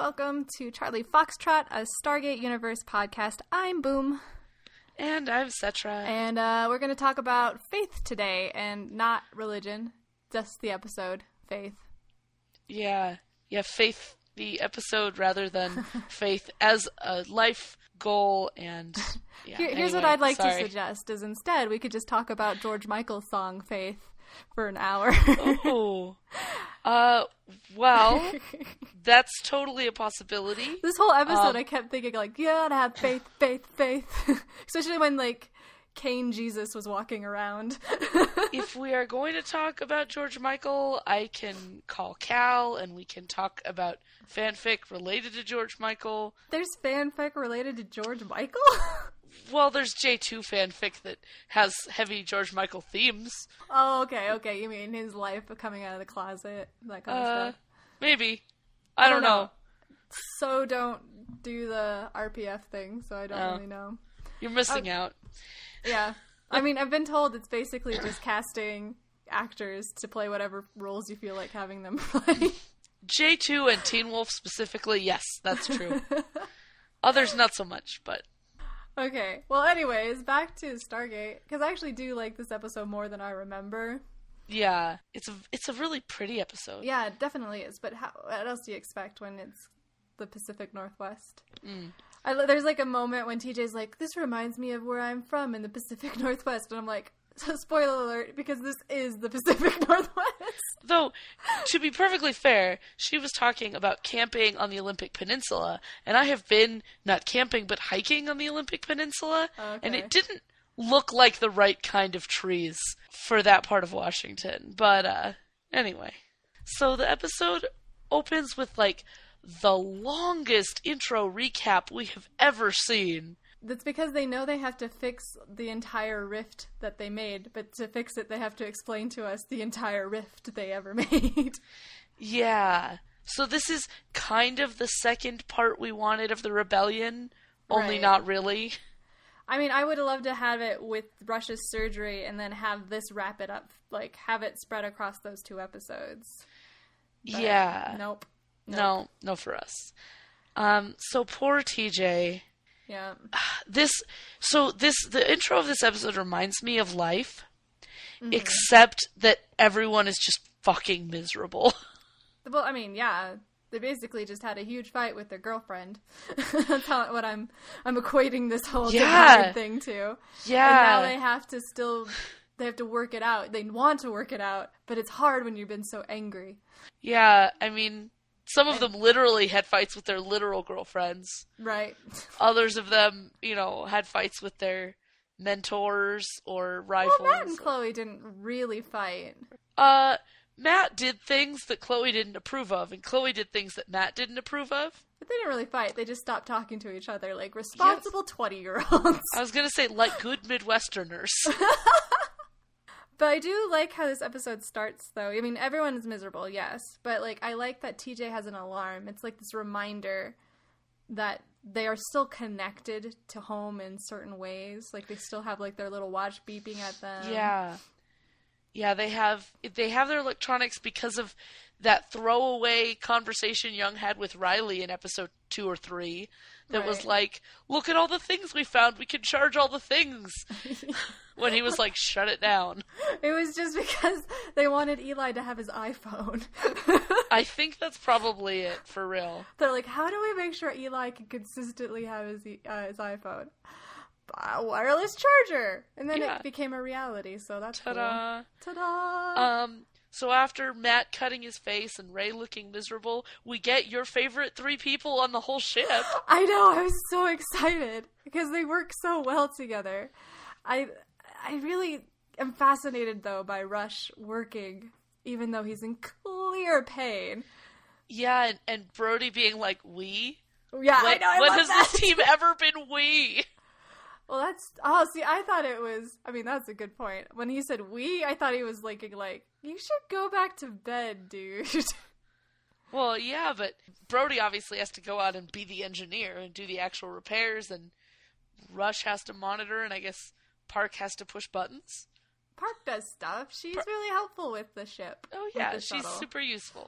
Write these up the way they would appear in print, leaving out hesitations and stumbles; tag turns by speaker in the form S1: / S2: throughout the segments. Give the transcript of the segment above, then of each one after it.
S1: welcome to Charlie Foxtrot, a Stargate Universe podcast. I'm Boom.
S2: And I'm Cetra.
S1: And we're going to talk about faith today, and not religion, just the episode, faith.
S2: Yeah, faith, the episode, rather than faith as a life goal. And yeah,
S1: here's what I'd like to suggest, is instead we could just talk about George Michael's song, Faith, for an hour.
S2: Oh. Well, that's totally a possibility.
S1: This whole episode I kept thinking, like, you gotta have faith, faith, faith. Especially when, like, Cain Jesus was walking around.
S2: If we are going to talk about George Michael, I can call Cal and we can talk about fanfic related to George Michael.
S1: There's fanfic related to George Michael?
S2: Well, there's J2 fanfic that has heavy George Michael themes.
S1: Oh, okay. You mean his life of coming out of the closet, that kind of stuff?
S2: Maybe. I don't know.
S1: So don't do the RPF thing, so I don't really know.
S2: You're missing out.
S1: Yeah. I mean, I've been told it's basically just casting actors to play whatever roles you feel like having them play.
S2: J2 and Teen Wolf specifically, yes, that's true. Others, not so much, but...
S1: Okay, well anyways, back to Stargate, because I actually do like this episode more than I remember.
S2: Yeah, it's a really pretty episode.
S1: Yeah, it definitely is, but what else do you expect when it's the Pacific Northwest? There's like a moment when TJ's like, this reminds me of where I'm from in the Pacific Northwest, and I'm like, so spoiler alert, because this is the Pacific Northwest.
S2: Though, to be perfectly fair, she was talking about camping on the Olympic Peninsula, and I have been not camping, but hiking on the Olympic Peninsula, and it didn't look like the right kind of trees for that part of Washington. But, anyway. So the episode opens with, like, the longest intro recap we have ever seen.
S1: That's because they know they have to fix the entire rift that they made, but to fix it, they have to explain to us the entire rift they ever made.
S2: Yeah. So this is kind of the second part we wanted of the rebellion, only not really.
S1: I mean, I would have loved to have it with Rush's surgery and then have this wrap it up, like, have it spread across those two episodes. But
S2: yeah.
S1: Nope.
S2: No for us. So poor TJ...
S1: Yeah.
S2: The intro of this episode reminds me of life, except that everyone is just fucking miserable.
S1: Well, I mean, yeah, they basically just had a huge fight with their girlfriend. That's what I'm equating this whole divided thing to.
S2: Yeah.
S1: And now they have to work it out. They want to work it out, but it's hard when you've been so angry.
S2: Yeah, I mean... Some of them literally had fights with their literal girlfriends.
S1: Right.
S2: Others of them, had fights with their mentors or rivals.
S1: Well, Matt and Chloe didn't really fight.
S2: Matt did things that Chloe didn't approve of, and Chloe did things that Matt didn't approve of.
S1: But they didn't really fight. They just stopped talking to each other like responsible 20-year-olds.
S2: I was going to say, like good Midwesterners.
S1: But I do like how this episode starts, though. I mean, everyone is miserable, yes. But, like, I like that TJ has an alarm. It's like this reminder that they are still connected to home in certain ways. Like, they still have, like, their little watch beeping at them.
S2: Yeah. Yeah, they have their electronics because of that throwaway conversation Young had with Riley in episode 2 or 3 that was like, look at all the things we found, we can charge all the things. When he was like, shut it down.
S1: It was just because they wanted Eli to have his iPhone.
S2: I think that's probably it, for real.
S1: They're like, how do we make sure Eli can consistently have his iPhone? A wireless charger! And then it became a reality, so that's
S2: Ta-da.
S1: Cool. Ta-da!
S2: So after Matt cutting his face and Ray looking miserable, we get your favorite 3 people on the whole ship.
S1: I know, I was so excited, because they work so well together. I really am fascinated, though, by Rush working, even though he's in clear pain.
S2: Yeah, and Brody being like, we?
S1: Yeah, I know,
S2: when has this team ever been we?
S1: Well, I thought it was, that's a good point. When he said we, I thought he was like, you should go back to bed, dude.
S2: Well, yeah, but Brody obviously has to go out and be the engineer and do the actual repairs, and Rush has to monitor, and I guess Park has to push buttons.
S1: Park does stuff. She's really helpful with the ship.
S2: Oh, yeah, she's super useful.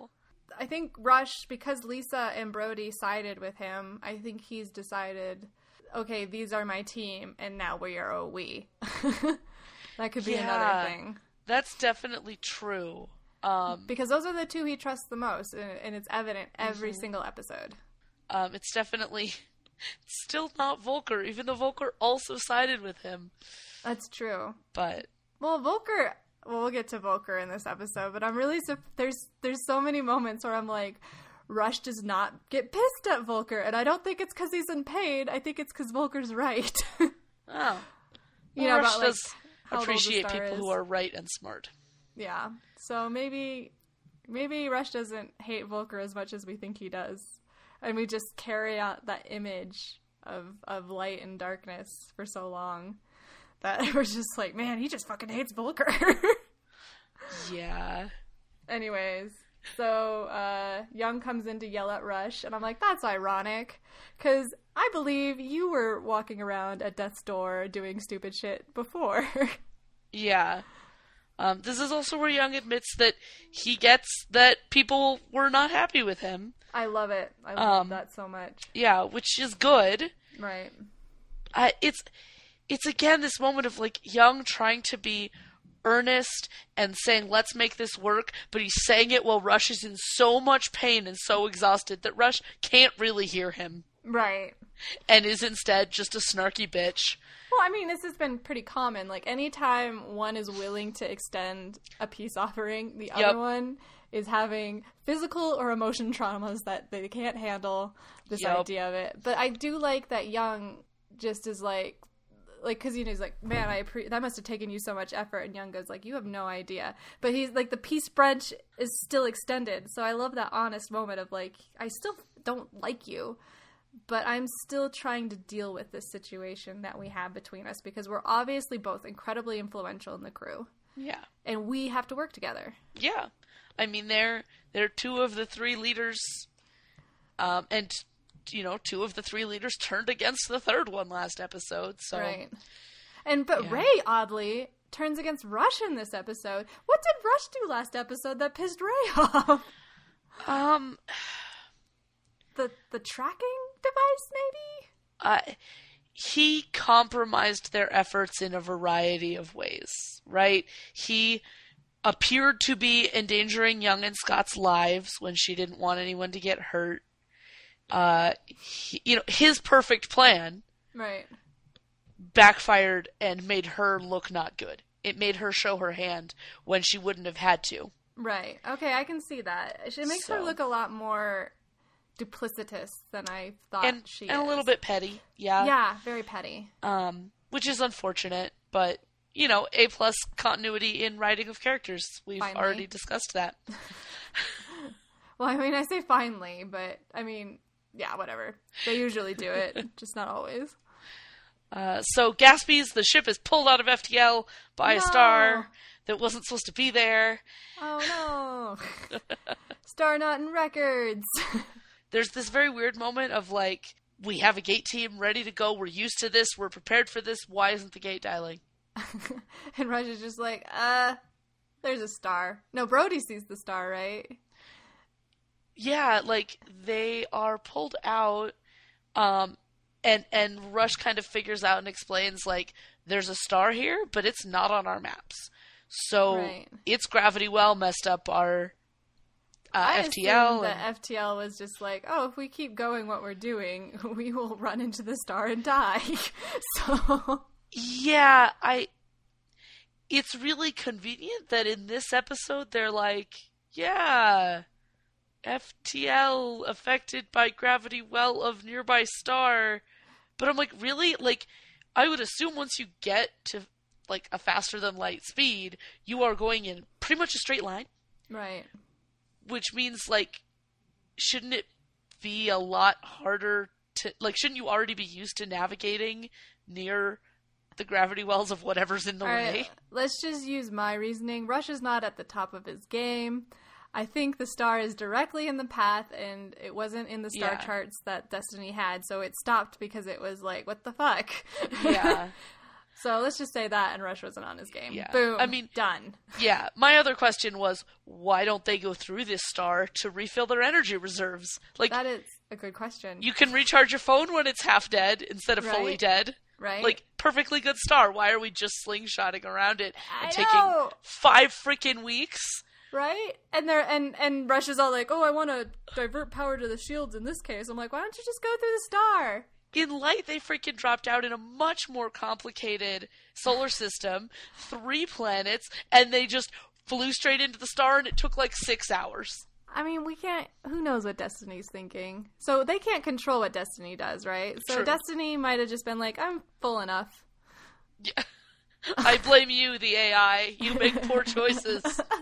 S1: I think Rush, because Lisa and Brody sided with him, I think he's decided, okay, these are my team, and now we are a we. That could be another thing.
S2: That's definitely true.
S1: Because those are the two he trusts the most, and it's evident every single episode.
S2: It's definitely still not Volker, even though Volker also sided with him.
S1: That's true.
S2: But
S1: well, Volker. Well, we'll get to Volker in this episode, but I'm really there's so many moments where I'm like, Rush does not get pissed at Volker, and I don't think it's because he's in pain. I think it's because Volker's right.
S2: Oh,
S1: you know,
S2: Rush
S1: about,
S2: does appreciate people who are right and smart.
S1: Yeah, so maybe Rush doesn't hate Volker as much as we think he does, and we just carry out that image of light and darkness for so long that we're just like, man, he just fucking hates Volker.
S2: Yeah.
S1: Anyways, so Young comes in to yell at Rush, and I'm like, that's ironic, because I believe you were walking around at death's door doing stupid shit before.
S2: Yeah. This is also where Young admits that he gets that people were not happy with him.
S1: I love it. I love that so much.
S2: Yeah, which is good.
S1: Right.
S2: It's again this moment of like Young trying to be earnest and saying, let's make this work, but he's saying it while Rush is in so much pain and so exhausted that Rush can't really hear him.
S1: Right.
S2: And is instead just a snarky bitch.
S1: Well, I mean, this has been pretty common. Like, anytime one is willing to extend a peace offering, the other one is having physical or emotion traumas that they can't handle this idea of it. But I do like that Young just is like, because, you know, he's like, man, that must have taken you so much effort. And Young goes like, you have no idea. But he's like, the peace branch is still extended. So I love that honest moment of like, I still don't like you, but I'm still trying to deal with this situation that we have between us, because we're obviously both incredibly influential in the crew.
S2: Yeah.
S1: And we have to work together.
S2: Yeah. I mean, they're two of the three leaders, and, you know, two of the three leaders turned against the third one last episode, so.
S1: Right. But Ray, oddly, turns against Rush in this episode. What did Rush do last episode that pissed Ray off? The tracking device, maybe?
S2: He compromised their efforts in a variety of ways, right? He appeared to be endangering Young and Scott's lives when she didn't want anyone to get hurt. His perfect plan backfired and made her look not good. It made her show her hand when she wouldn't have had to.
S1: Right. Okay, I can see that. It makes her look a lot more duplicitous than I thought she is. And
S2: a little bit petty, yeah.
S1: Yeah, very petty.
S2: Which is unfortunate, but, you know, A+ continuity in writing of characters. We've already discussed that.
S1: Well, I mean, I say finally, but, I mean, yeah, whatever. They usually do it, just not always.
S2: So Gaspy's, the ship is pulled out of FTL by a star that wasn't supposed to be there.
S1: Oh, no. Star not in records.
S2: There's this very weird moment of, like, we have a gate team ready to go. We're used to this. We're prepared for this. Why isn't the gate dialing?
S1: And Rush is just like, there's a star. No, Brody sees the star, right?
S2: Yeah, like, they are pulled out, and Rush kind of figures out and explains, like, there's a star here, but it's not on our maps. So its gravity well messed up our FTL.
S1: That FTL was just like, oh, if we keep going what we're doing, we will run into the star and die. So
S2: yeah, it's really convenient that in this episode they're like, yeah, FTL affected by gravity well of nearby star. But I'm like, really? Like, I would assume once you get to, like, a faster than light speed, you are going in pretty much a straight line.
S1: Right.
S2: Which means, like, shouldn't it be a lot harder to, like, shouldn't you already be used to navigating near the gravity wells of whatever's in the way?
S1: Let's just use my reasoning. Rush is not at the top of his game. I think the star is directly in the path, and it wasn't in the star charts that Destiny had, so it stopped because it was like, what the fuck?
S2: Yeah.
S1: So let's just say that, and Rush wasn't on his game.
S2: Yeah.
S1: Boom.
S2: I mean,
S1: done.
S2: Yeah. My other question was, why don't they go through this star to refill their energy reserves? Like,
S1: that is a good question.
S2: You can recharge your phone when it's half dead instead of fully dead.
S1: Right.
S2: Like, perfectly good star. Why are we just slingshotting around it and taking
S1: know.
S2: 5 freaking weeks?
S1: Right? And and Rush is all like, oh, I want to divert power to the shields in this case. I'm like, why don't you just go through the star?
S2: In Light, they freaking dropped out in a much more complicated solar system, 3 planets, and they just flew straight into the star, and it took like 6 hours.
S1: I mean, we can't... Who knows what Destiny's thinking? So they can't control what Destiny does, right? So
S2: True.
S1: Destiny might have just been like, I'm full enough.
S2: Yeah. I blame you, the AI. You make poor choices.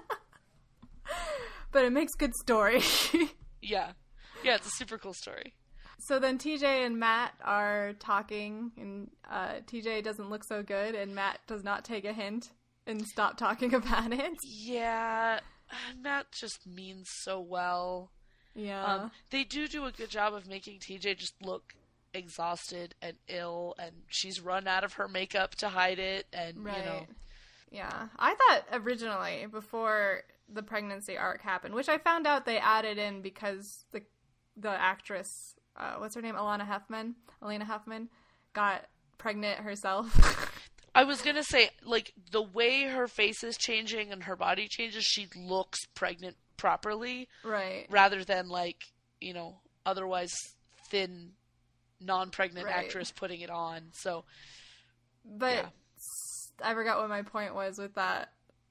S1: But it makes good story.
S2: Yeah. Yeah, it's a super cool story.
S1: So then TJ and Matt are talking, and TJ doesn't look so good, and Matt does not take a hint and stop talking about it.
S2: Yeah, Matt just means so well.
S1: Yeah.
S2: They do a good job of making TJ just look exhausted and ill, and she's run out of her makeup to hide it, and,
S1: right.
S2: you know.
S1: Yeah. I thought originally, before the pregnancy arc happened, which I found out they added in because the actress... what's her name? Elena Huffman got pregnant herself.
S2: I was gonna say, like, the way her face is changing and her body changes, she looks pregnant properly.
S1: Right.
S2: Rather than, like, you know, otherwise thin, non-pregnant actress putting it on. So,
S1: but
S2: yeah.
S1: I forgot what my point was with that.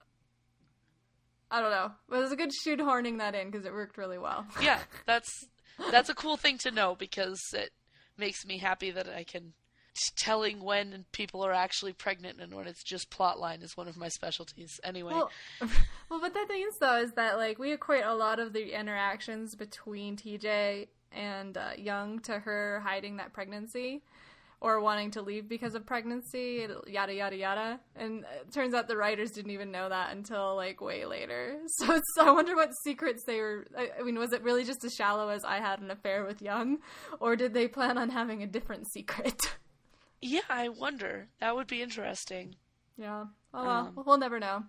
S1: I don't know. But it was a good shoehorning that in because it worked really well.
S2: Yeah, that's a cool thing to know because it makes me happy that I can... Telling when people are actually pregnant and when it's just plotline is one of my specialties. Anyway.
S1: Well, but the thing is, though, is that, like, we equate a lot of the interactions between TJ and Young to her hiding that pregnancy or wanting to leave because of pregnancy, yada, yada, yada. And it turns out the writers didn't even know that until, like, way later. So I wonder what secrets they were... I mean, was it really just as shallow as I had an affair with Young? Or did they plan on having a different secret?
S2: Yeah, I wonder. That would be interesting.
S1: Yeah. Oh, well, we'll never know.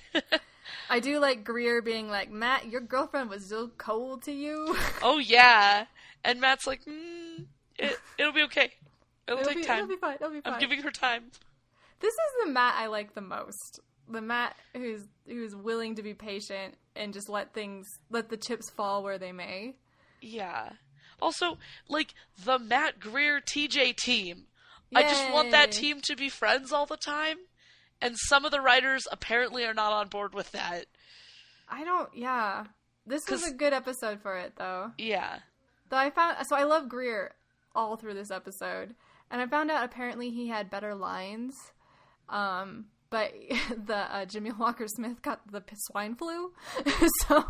S1: I do like Greer being like, Matt, your girlfriend was so cold to you.
S2: Oh, yeah. And Matt's like, it'll be okay. It'll take time.
S1: It'll be fine.
S2: I'm giving her time.
S1: This is the Matt I like the most. The Matt who's willing to be patient and just let the chips fall where they may.
S2: Yeah. Also, like, the Matt Greer TJ team.
S1: Yay.
S2: I just want that team to be friends all the time. And some of the writers apparently are not on board with that.
S1: Yeah. This was a good episode for it, though.
S2: Yeah.
S1: Though I love Greer all through this episode. And I found out apparently he had better lines. But the Jimmy Walker Smith got the swine flu. So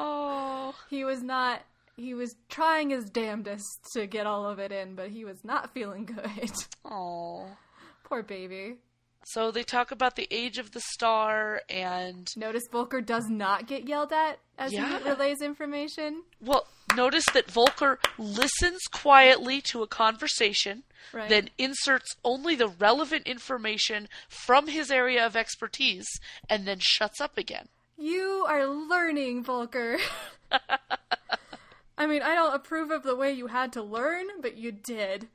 S1: he was trying his damnedest to get all of it in, but he was not feeling good.
S2: Oh.
S1: Poor baby.
S2: So they talk about the age of the star and...
S1: Notice Volker does not get yelled at as he relays information.
S2: Well, notice that Volker listens quietly to a conversation, then inserts only the relevant information from his area of expertise, and then shuts up again.
S1: You are learning, Volker. I mean, I don't approve of the way you had to learn, but you did.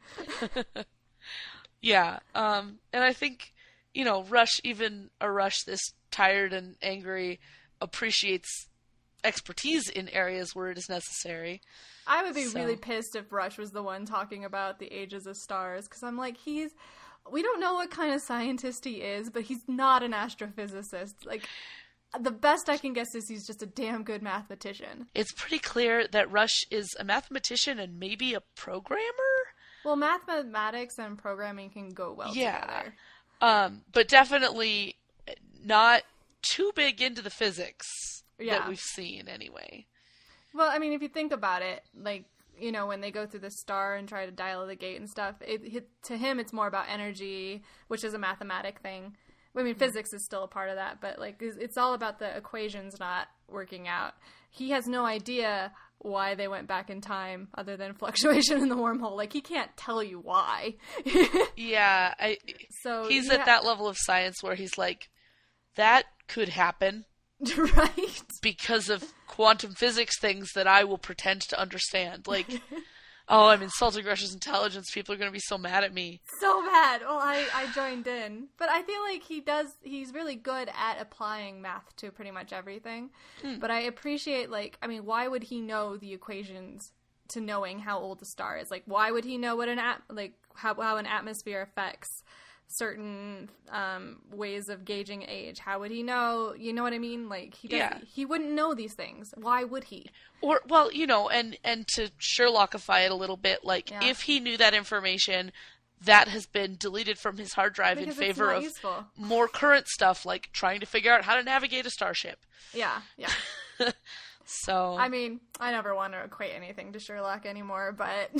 S2: Yeah, and I think, you know, Rush this tired and angry, appreciates expertise in areas where it is necessary.
S1: I would be really pissed if Rush was the one talking about the ages of stars, because I'm like, we don't know what kind of scientist he is, but he's not an astrophysicist. Like, the best I can guess is he's just a damn good mathematician.
S2: It's pretty clear that Rush is a mathematician and maybe a programmer?
S1: Well, mathematics and programming can go well together.
S2: But definitely not too big into the physics that we've seen anyway.
S1: Well, I mean, if you think about it, like, you know, when they go through the star and try to dial the gate and stuff, to him it's more about energy, which is a mathematic thing. I mean, physics is still a part of that, but, like, it's all about the equations not working out. He has no idea why they went back in time other than fluctuation in the wormhole. Like, he can't tell you why.
S2: Yeah, he's at that level of science where he's like, that could happen.
S1: Right.
S2: Because of quantum physics things that I will pretend to understand. Like, oh, I'm insulting Russia's intelligence. People are going to be so mad at me.
S1: So mad. Well, I joined in. But I feel like he's really good at applying math to pretty much everything. But I appreciate, like, I mean, why would he know the equations to knowing how old a star is? Like, why would he know what how an atmosphere affects certain ways of gauging age? How would he know? You know what I mean? Like, he wouldn't know these things. Why would he?
S2: Or, well, you know, and to Sherlockify it a little bit, like, if he knew that information, that has been deleted from his hard drive in favor of more current stuff, like trying to figure out how to navigate a starship.
S1: Yeah. So, I mean, I never want to equate anything to Sherlock anymore, but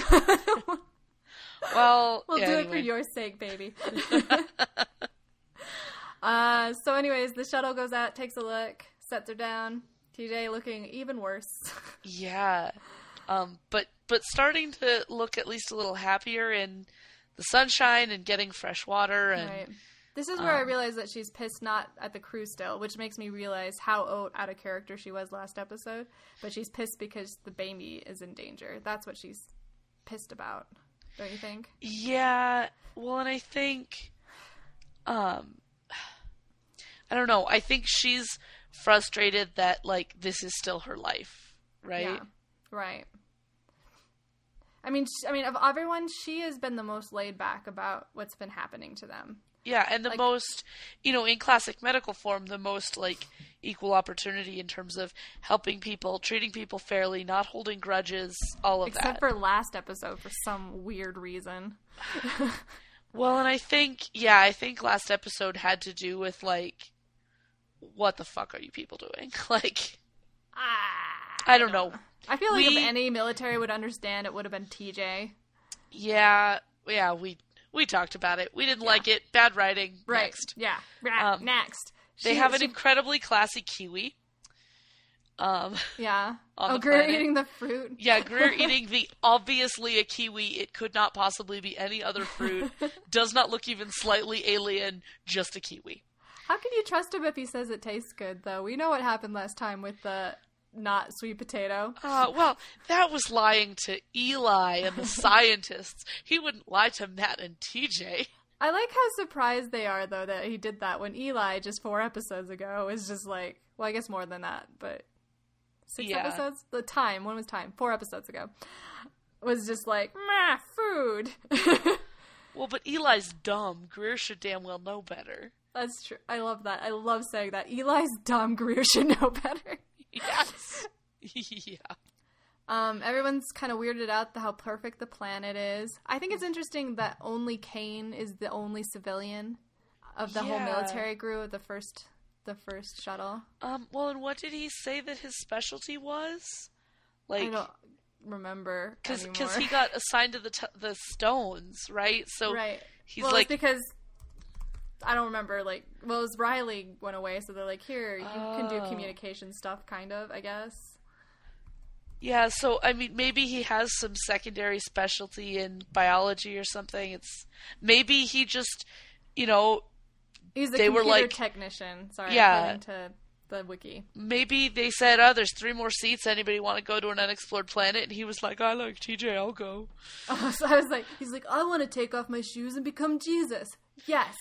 S2: well,
S1: we'll do it for your sake, baby. So anyways, the shuttle goes out, takes a look, sets her down. TJ looking even worse. Yeah.
S2: But starting to look at least a little happier in the sunshine and getting fresh water. And
S1: right. This is where I realize that she's pissed not at the crew still, which makes me realize how out of character she was last episode. But she's pissed because the baby is in danger. That's what she's pissed about. Don't you think?
S2: Yeah. Well, and I think, I don't know. I think she's frustrated that, like, this is still her life, right?
S1: Yeah. Right. I mean, of everyone, she has been the most laid back about what's been happening to them.
S2: Yeah, and the most, you know, in classic medical form, the most, like, equal opportunity in terms of helping people, treating people fairly, not holding grudges, all of that.
S1: Except for last episode for some weird reason.
S2: Well, and I think last episode had to do with, like, what the fuck are you people doing? Like, I don't know.
S1: I feel like if any military would understand, it would have been TJ.
S2: Yeah, we talked about it. We didn't like it. Bad writing.
S1: Right.
S2: Next.
S1: Yeah. Next.
S2: They have an incredibly classy kiwi.
S1: Yeah.
S2: On the
S1: Greer
S2: planet.
S1: eating the fruit.
S2: Yeah, Greer eating the obviously a kiwi. It could not possibly be any other fruit. Does not look even slightly alien. Just a kiwi.
S1: How can you trust him if he says it tastes good, though? We know what happened last time with the not sweet potato.
S2: Well, that was lying to Eli and the scientists. He wouldn't lie to Matt and TJ.
S1: I like how surprised they are, though, that he did that when Eli, just 4 episodes ago, was just like, well, I guess more than that, but 6 episodes? When was time? 4 episodes ago. Was just like, meh, food.
S2: Well, but Eli's dumb. Greer should damn well know better.
S1: That's true. I love that. I love saying that. Eli's dumb. Greer should know better.
S2: Yes. Yeah.
S1: Everyone's kind of weirded out how perfect the planet is. I think it's interesting that only Kane is the only civilian of the whole military crew of the first shuttle.
S2: Well, and what did he say that his specialty was? Like, I
S1: don't remember
S2: because he got assigned to the stones, right? So he's
S1: it's because I don't remember, like, well, it was Riley went away, so they're like, here, you can do communication stuff, kind of, I guess.
S2: Yeah, so, I mean, maybe he has some secondary specialty in biology or something. Maybe he just, you know,
S1: he's a computer technician. Sorry, according to the wiki.
S2: Maybe they said, there's 3 more seats, anybody want to go to an unexplored planet? And he was like, I like TJ, I'll go.
S1: Oh, so I was like, he's like, I want to take off my shoes and become Jesus. Yes.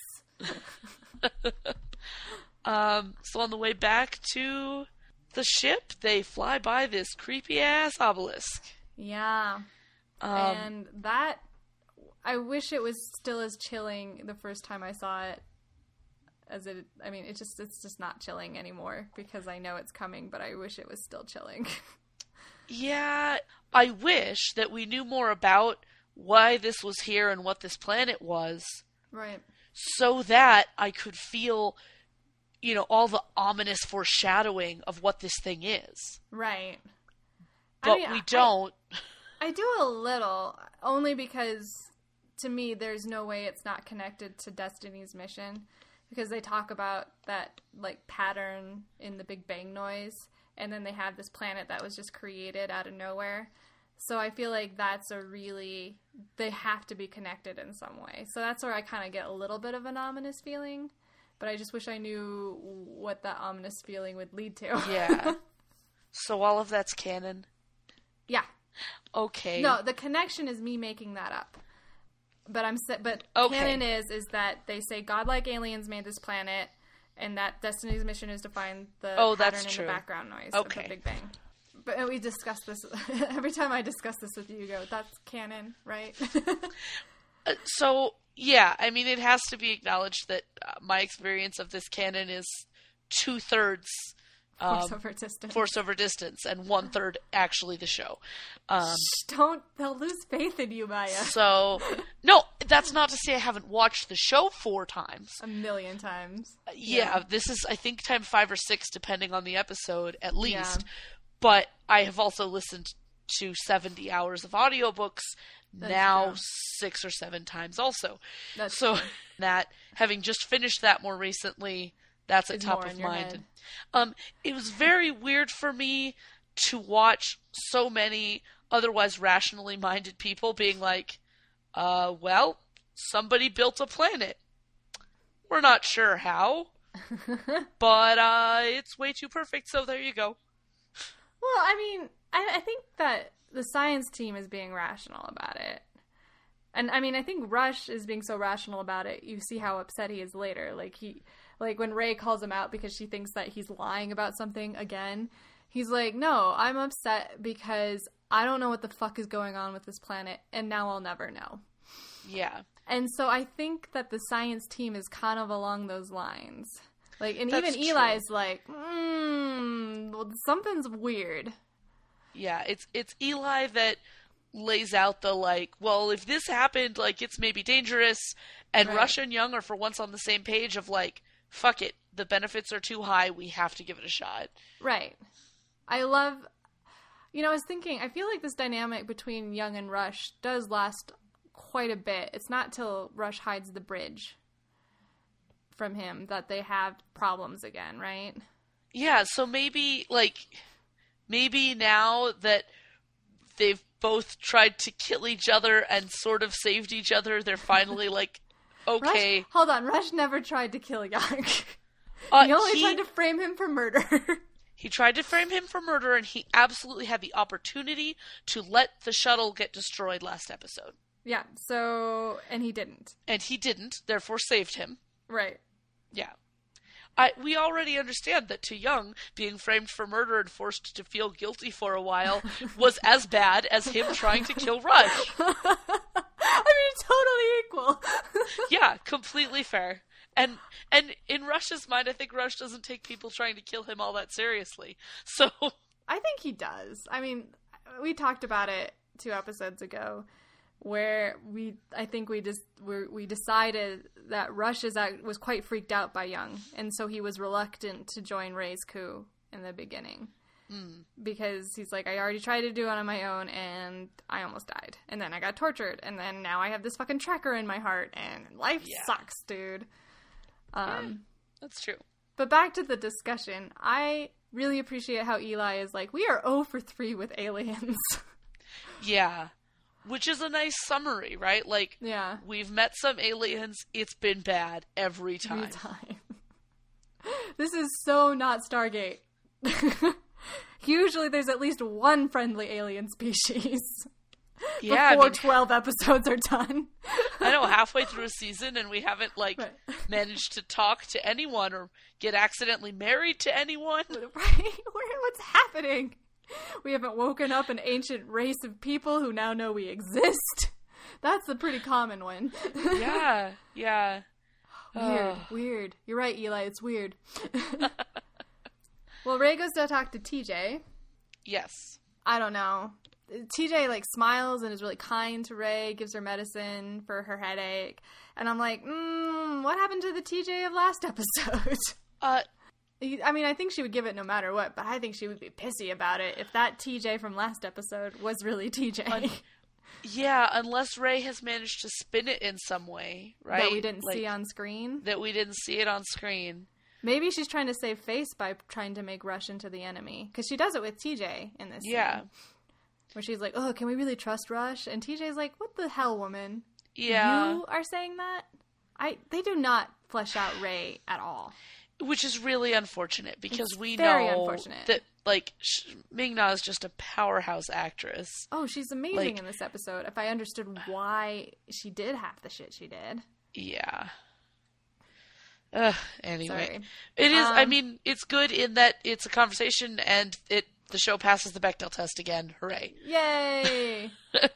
S2: So on the way back to the ship, they fly by this creepy ass obelisk.
S1: Yeah. And that, I wish it was still as chilling the first time I saw it as it. I mean, it's just not chilling anymore because I know it's coming, but I wish it was still chilling.
S2: Yeah, I wish that we knew more about why this was here and what this planet was.
S1: Right.
S2: So that I could feel, you know, all the ominous foreshadowing of what this thing is.
S1: Right.
S2: But we don't.
S1: I do a little, only because, to me, there's no way it's not connected to Destiny's mission. Because they talk about that, like, pattern in the Big Bang noise. and then they have this planet that was just created out of nowhere. So I feel like they have to be connected in some way. So that's where I kind of get a little bit of an ominous feeling, but I just wish I knew what that ominous feeling would lead to.
S2: Yeah. So all of that's canon?
S1: Yeah.
S2: Okay.
S1: No, the connection is me making that up. But canon is that they say godlike aliens made this planet, and that Destiny's mission is to find the pattern in the background noise of the Big Bang. But we discuss this every time I discuss this with you. You go, "That's canon, right?"
S2: So yeah, I mean, it has to be acknowledged that my experience of this canon is 2/3. Force over distance, and 1/3 actually the show.
S1: They'll lose faith in you, Maya.
S2: So, no, that's not to say I haven't watched the show 4 times.
S1: 1,000,000 times.
S2: Yeah, this is, I think, time 5 or 6, depending on the episode, at least. Yeah. But I have also listened to 70 hours of audiobooks, now 6 or 7 times also. So, that, having just finished that more recently, that's at top of mind. It was very weird for me to watch so many otherwise rationally minded people being like, well, somebody built a planet. We're not sure how, but it's way too perfect, so there you go.
S1: Well, I mean, I think that the science team is being rational about it. And, I mean, I think Rush is being so rational about it, you see how upset he is later. Like when Ray calls him out because she thinks that he's lying about something again, he's like, no, I'm upset because I don't know what the fuck is going on with this planet, and now I'll never know.
S2: Yeah.
S1: And so I think that the science team is kind of along those lines. And
S2: That's
S1: even Eli's like, well, something's weird.
S2: Yeah, it's Eli that lays out the, well, if this happened, it's maybe dangerous, and Rush and Young are for once on the same page of, fuck it, the benefits are too high, we have to give it a shot. Right. I was thinking, I feel like this dynamic between Young and Rush does last quite a bit. It's not till Rush hides the bridge from him that they have problems again, right? Yeah, so maybe now that they've both tried to kill each other and sort of saved each other, they're finally okay. Rush never tried to kill Young. He only tried to frame him for murder. He tried to frame him for murder, and he absolutely had the opportunity to let the shuttle get destroyed last episode. Yeah, and he didn't. And he didn't, therefore saved him. Right. Yeah. We already understand that to Young, being framed for murder and forced to feel guilty for a while was as bad as him trying to kill Rush. Totally equal. Yeah, completely fair. And in Rush's mind, I think Rush doesn't take people trying to kill him all that seriously. So I think he does. I mean, we talked about it 2 episodes ago, where we decided that Rush was quite freaked out by Young, and so he was reluctant to join Ray's coup in the beginning. Because he's like, I already tried to do it on my own, and I almost died. And then I got tortured, and then now I have this fucking tracker in my heart, and life sucks, dude. That's true. But back to the discussion, I really appreciate how Eli is like, we are 0 for 3 with aliens. Yeah. Which is a nice summary, right? We've met some aliens, it's been bad every time. Every time. This is so not Stargate. Usually there's at least one friendly alien species. Yeah, before 12 episodes are done. I know, halfway through a season and we haven't, managed to talk to anyone or get accidentally married to anyone. Right? What's happening? We haven't woken up an ancient race of people who now know we exist. That's a pretty common one. Yeah. Weird. You're right, Eli, it's weird. Well, Ray goes to talk to TJ. Yes. I don't know. TJ, smiles and is really kind to Ray, gives her medicine for her headache. And I'm like, what happened to the TJ of last episode? I think she would give it no matter what, but I think she would be pissy about it if that TJ from last episode was really TJ. Yeah, unless Ray has managed to spin it in some way, right? That we didn't see on screen? That we didn't see it on screen.
S1: Maybe she's trying to save face by trying to make Rush into the enemy. Because she does it with TJ in this scene. Where she's like, oh, can we really trust Rush? And TJ's like, what the hell, woman?
S2: Yeah.
S1: You are saying that? They do not flesh out Rey at all.
S2: Which is really unfortunate, because we
S1: very
S2: know
S1: unfortunate.
S2: that, like, Ming-Na is just a powerhouse actress.
S1: Oh, she's amazing in this episode. If I understood why she did half the shit she did.
S2: Yeah. Anyway.
S1: Sorry.
S2: It is, I mean, it's good in that it's a conversation and the show passes the Bechdel test again. Hooray.
S1: Yay!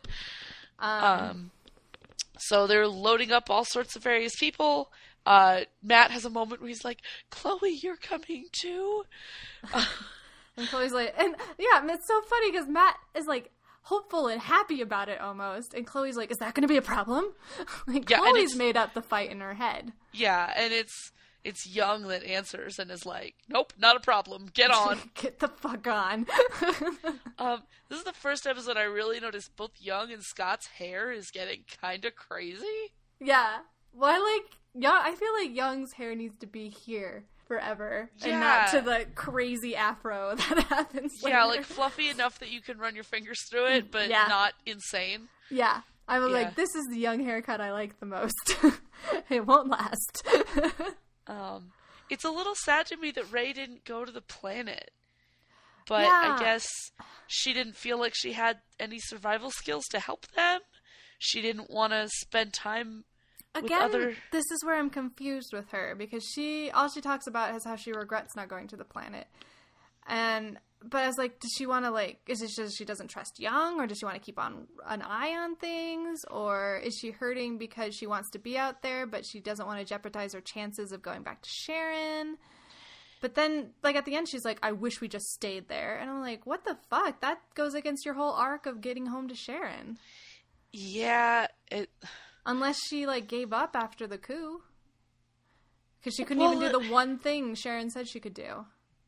S2: So they're loading up all sorts of various people. Matt has a moment where he's like, Chloe, you're coming too?
S1: And Chloe's like, and yeah, it's so funny because Matt is like hopeful and happy about it almost. And Chloe's like, is that going to be a problem? Like, yeah, Chloe's made up the fight in her head.
S2: Yeah, and it's Young that answers and is like, nope, not a problem. Get on.
S1: Get the fuck on.
S2: This is the first episode I really noticed both Young and Scott's hair is getting kind of crazy.
S1: Yeah. Well, I feel like Young's hair needs to be here forever. Yeah. And not to the crazy afro that happens later.
S2: Yeah, like fluffy enough that you can run your fingers through it, but not insane.
S1: Yeah. I was like, this is the Young haircut I like the most. It won't last.
S2: It's a little sad to me that Rey didn't go to the planet. But I guess she didn't feel like she had any survival skills to help them. She didn't want to spend time with other...
S1: This is where I'm confused with her, because all she talks about is how she regrets not going to the planet. But I was like, does she want to, is it just she doesn't trust Young, or does she want to keep an eye on things, or is she hurting because she wants to be out there, but she doesn't want to jeopardize her chances of going back to Sharon? But then, at the end, she's like, I wish we just stayed there. And I'm like, what the fuck? That goes against your whole arc of getting home to Sharon.
S2: Yeah.
S1: Unless she, gave up after the coup. Because she couldn't even do the one thing Sharon said she could do.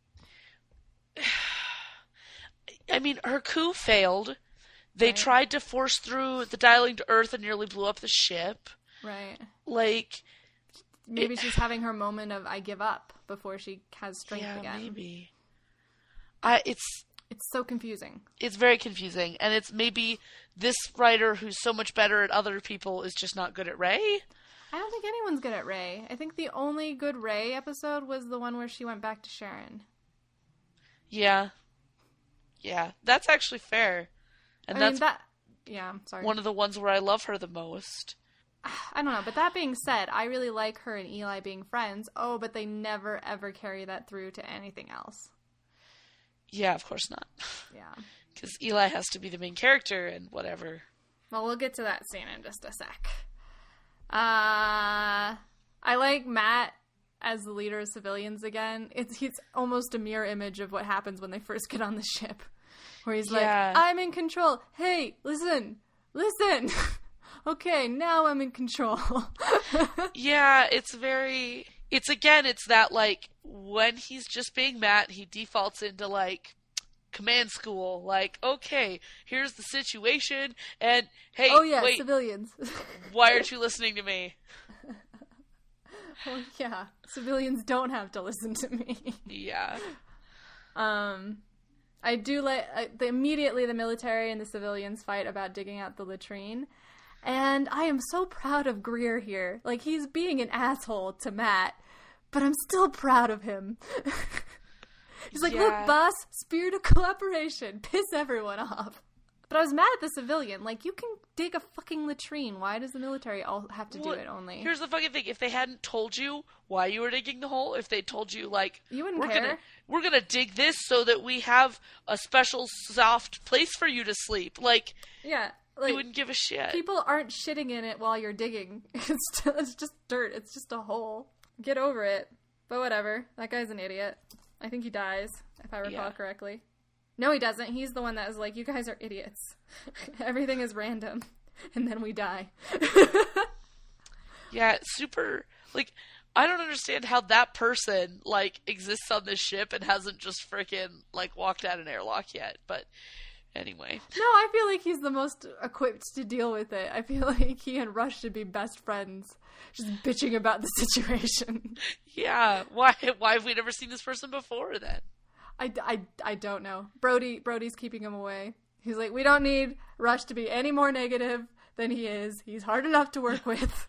S2: I mean, her coup failed. They tried to force through the dialing to Earth and nearly blew up the ship.
S1: Right.
S2: Maybe
S1: she's having her moment of I give up before she has strength again.
S2: Yeah, maybe.
S1: It's so confusing.
S2: It's very confusing. And it's maybe this writer who's so much better at other people is just not good at Rey?
S1: I don't think anyone's good at Rey. I think the only good Rey episode was the one where she went back to Sharon.
S2: Yeah. Yeah, that's actually fair. And I'm sorry. One of the ones where I love her the most.
S1: I don't know, but that being said, I really like her and Eli being friends. Oh, but they never, ever carry that through to anything else.
S2: Yeah, of course not.
S1: Yeah.
S2: Because Eli has to be the main character and whatever.
S1: Well, we'll get to that scene in just a sec. I like Matt as the leader of civilians again. He's almost a mirror image of what happens when they first get on the ship. Where he's like, I'm in control. Hey, listen. Okay, now I'm in control.
S2: Yeah, it's that, when he's just being Matt, he defaults into, command school. Okay, here's the situation, and, hey, wait.
S1: Civilians.
S2: Why aren't you listening to me?
S1: Well, yeah, civilians don't have to listen to me.
S2: Yeah.
S1: I do immediately the military and the civilians fight about digging out the latrine. And I am so proud of Greer here. He's being an asshole to Matt, but I'm still proud of him. He's like, look, boss, spirit of cooperation. Piss everyone off. But I was mad at the civilian. You can dig a fucking latrine. Why does the military all have to do it only?
S2: Here's the fucking thing. If they hadn't told you why you were digging the hole, if they told you,
S1: you wouldn't care.
S2: We're gonna dig this so that we have a special soft place for you to sleep.
S1: Yeah.
S2: You wouldn't give a shit.
S1: People aren't shitting in it while you're digging. It's just dirt. It's just a hole. Get over it. But whatever. That guy's an idiot. I think he dies, if I recall correctly. No, he doesn't. He's the one that is like, you guys are idiots. Everything is random. And then we die.
S2: Yeah, super... I don't understand how that person, exists on this ship and hasn't just frickin', walked out an airlock yet. But Anyway.
S1: No, I feel like he's the most equipped to deal with it. I feel like he and Rush should be best friends, just bitching about the situation.
S2: Yeah, why have we never seen this person before then?
S1: I don't know. Brody's keeping him away. He's like, we don't need Rush to be any more negative than he is. He's hard enough to work with.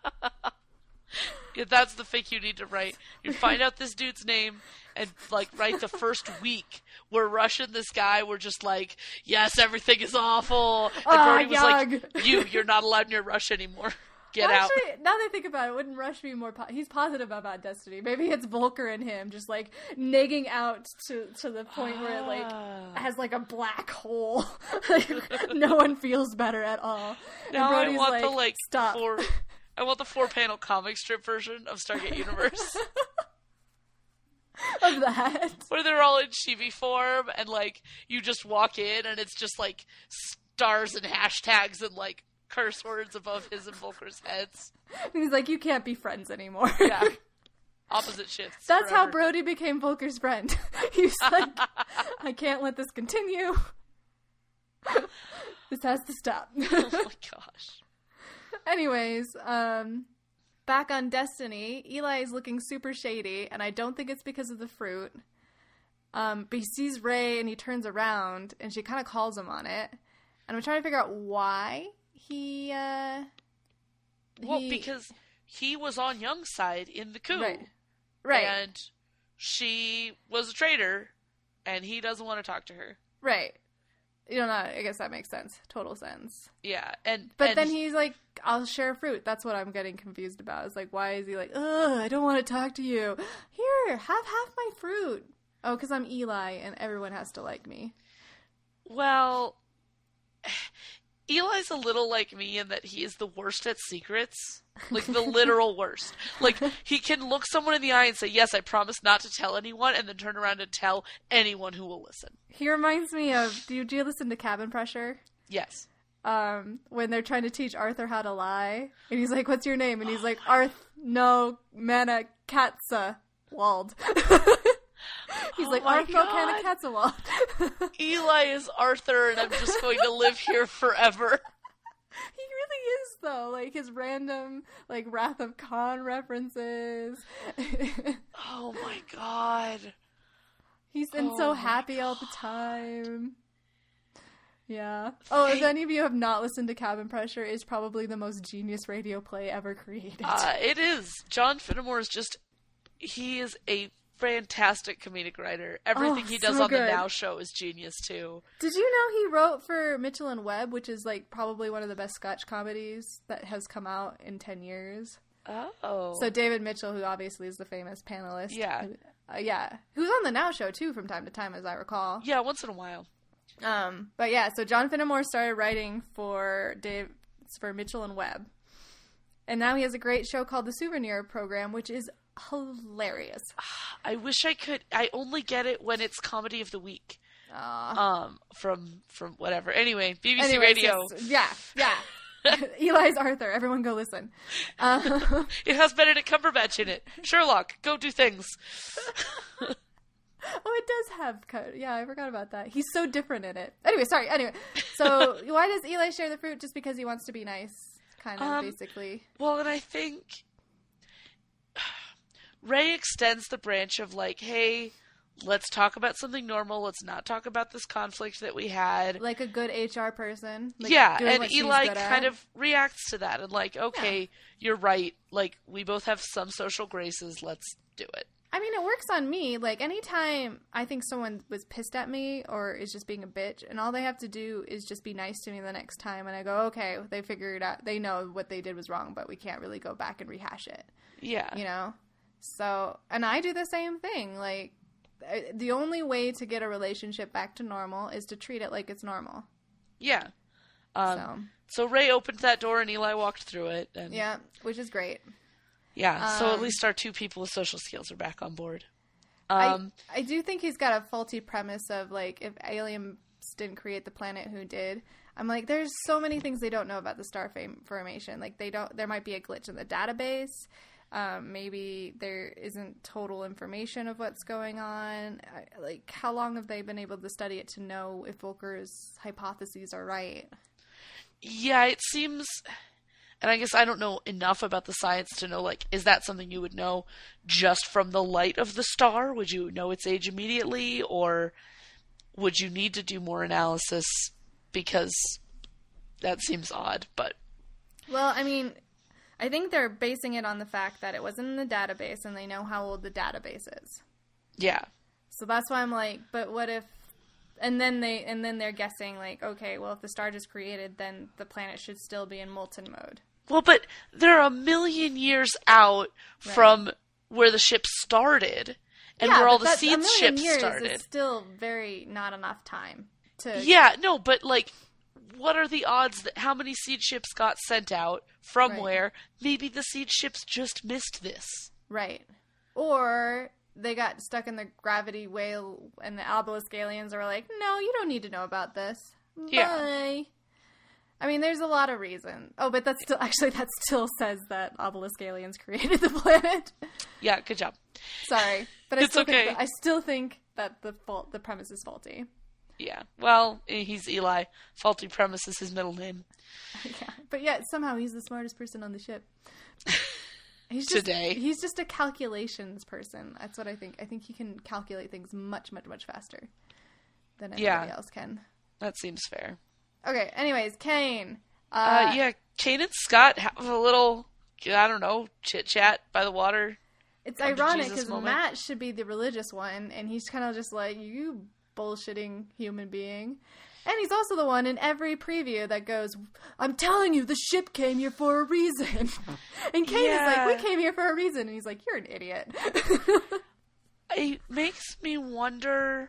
S2: Yeah, that's the fic you need to write. You find out this dude's name and, like, write the first week where Rush and this guy were just like, yes, everything is awful. And Brody was like, you're not allowed near Rush anymore. Get out.
S1: Actually, now that I think about it, wouldn't Rush be more he's positive about Destiny. Maybe it's Volker and him just, like, negging out to the point where it, like, has, like, a black hole. Like, no one feels better at all.
S2: Now
S1: and Brody's
S2: I want the, like,
S1: stop.
S2: I want the 4-panel comic strip version of Stargate Universe.
S1: Of that.
S2: Where they're all in chibi form and, like, you just walk in and it's just, like, stars and hashtags and, like, curse words above his and Volker's heads.
S1: He's like, you can't be friends anymore.
S2: Yeah. Opposite shifts.
S1: That's
S2: forever.
S1: how Brody became Volker's friend. He's like, I can't let this continue. This has to stop.
S2: Oh my gosh.
S1: Anyways, back on Destiny, Eli is looking super shady, and I don't think it's because of the fruit. But he sees Ray, and he turns around, and she kind of calls him on it. And I'm trying to figure out why
S2: because he was on Young's side in the coup.
S1: Right.
S2: And she was a traitor, and he doesn't want to talk to her.
S1: Right. You know, I guess that makes sense. Total sense.
S2: Yeah,
S1: But then he's like, I'll share fruit. That's what I'm getting confused about. It's like, why is he like, ugh, I don't want to talk to you. Here, have half my fruit. Oh, because I'm Eli, and everyone has to like me.
S2: Well, Eli's a little like me in that he is the worst at secrets. Like, the literal worst. Like, he can look someone in the eye and say, yes, I promise not to tell anyone, and then turn around and tell anyone who will listen.
S1: He reminds me of, do you listen to Cabin Pressure?
S2: Yes.
S1: When they're trying to teach Arthur how to lie. And he's like, what's your name? And he's like, Arth, no, Mana, Katza, Wald. He's like, Arth, no, Kana, Katza, Wald.
S2: Eli is Arthur, and I'm just going to live here forever.
S1: He really is, though. Like, his random, like, Wrath of Khan references.
S2: Oh, my God.
S1: He's been so happy all the time. Yeah. Oh, if any of you have not listened to Cabin Pressure, it's probably the most genius radio play ever created.
S2: It is. John Finnemore is just... He is a fantastic comedic writer. Everything he does on the Now Show is genius, too.
S1: Did you know he wrote for Mitchell and Webb, which is, like, probably one of the best sketch comedies that has come out in 10 years?
S2: Oh.
S1: So David Mitchell, who obviously is the famous panelist.
S2: Yeah.
S1: Who's on the Now Show, too, from time to time, as I recall.
S2: Yeah, once in a while.
S1: But yeah, so John Finnemore started writing for Mitchell and Webb. And now he has a great show called The Souvenir Program, which is hilarious.
S2: I wish I could. I only get it when it's Comedy of the Week. From whatever. Anyway, BBC Radio.
S1: Yes, yeah. Eli's Arthur. Everyone go listen.
S2: It has Benedict Cumberbatch in it. Sherlock, go do things.
S1: Oh, it does have... Yeah, I forgot about that. He's so different in it. Anyway, sorry. So why does Eli share the fruit? Just because he wants to be nice, kind of, basically.
S2: Well, and I think Ray extends the branch of, like, hey, let's talk about something normal. Let's not talk about this conflict that we had.
S1: Like a good HR person. Like,
S2: yeah, and Eli kind of reacts to that and, like, okay, you're right. Like, we both have some social graces. Let's do it.
S1: I mean, it works on me. Like, anytime I think someone was pissed at me or is just being a bitch, and all they have to do is just be nice to me the next time, and I go, okay, they figured it out. They know what they did was wrong, but we can't really go back and rehash it.
S2: Yeah.
S1: You know? So, and I do the same thing. Like, the only way to get a relationship back to normal is to treat it like it's normal.
S2: Yeah. So Ray opened that door and Eli walked through it. And...
S1: Yeah, which is great.
S2: Yeah, so at least our two people with social skills are back on board.
S1: I do think he's got a faulty premise of, like, if aliens didn't create the planet, who did? I'm like, there's so many things they don't know about the star formation. Like, there might be a glitch in the database. Maybe there isn't total information of what's going on. Like, how long have they been able to study it to know if Volker's hypotheses are right?
S2: Yeah, it seems... And I guess I don't know enough about the science to know, like, is that something you would know just from the light of the star? Would you know its age immediately? Or would you need to do more analysis? Because that seems odd, but...
S1: Well, I mean, I think they're basing it on the fact that it wasn't in the database and they know how old the database is.
S2: Yeah.
S1: So that's why I'm like, but what if... And then they're guessing, like, okay, well, if the star just created, then the planet should still be in molten mode.
S2: Well, but they're a million years out from where the ship started, and where all the seed ships started.
S1: Is still very not enough time to.
S2: Yeah, no, but like, what are the odds that how many seed ships got sent out from where? Maybe the seed ships just missed this.
S1: Right, or they got stuck in the gravity whale, and the obelisk aliens were like, "No, you don't need to know about this.
S2: Yeah.
S1: Bye." I mean, there's a lot of reasons. Oh, but that still says that obelisk aliens created the planet.
S2: Yeah, good job.
S1: Sorry, but I still think that the premise is faulty.
S2: Yeah, well, he's Eli. Faulty premise is his middle name.
S1: Yeah, but yet somehow he's the smartest person on the ship. He's just a calculations person. That's what I think. I think he can calculate things much, much, much faster than anybody else can.
S2: That seems fair.
S1: Okay, anyways, Kane.
S2: Kane and Scott have a little, I don't know, chit-chat by the water.
S1: It's ironic because Matt should be the religious one, and he's kind of just like, you bullshitting human being. And he's also the one in every preview that goes, I'm telling you, the ship came here for a reason. And Kane is like, we came here for a reason. And he's like, you're an idiot.
S2: It makes me wonder...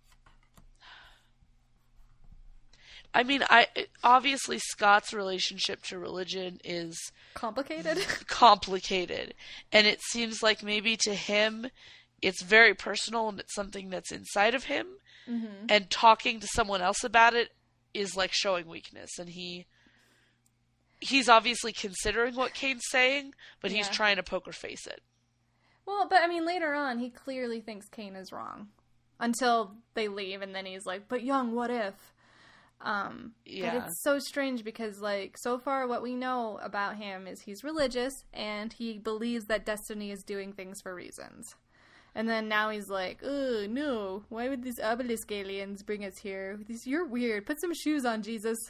S2: I mean, obviously Scott's relationship to religion is...
S1: Complicated?
S2: Complicated. And it seems like maybe to him, it's very personal and it's something that's inside of him. Mm-hmm. And talking to someone else about it is like showing weakness. And he's obviously considering what Kane's saying, but he's trying to poker face it.
S1: Well, but I mean, later on, he clearly thinks Kane is wrong. Until they leave, and then he's like, but Young, what if? But it's so strange because, like, so far what we know about him is he's religious and he believes that destiny is doing things for reasons. And then now he's like, oh, no, why would these obelisk aliens bring us here? You're weird. Put some shoes on, Jesus.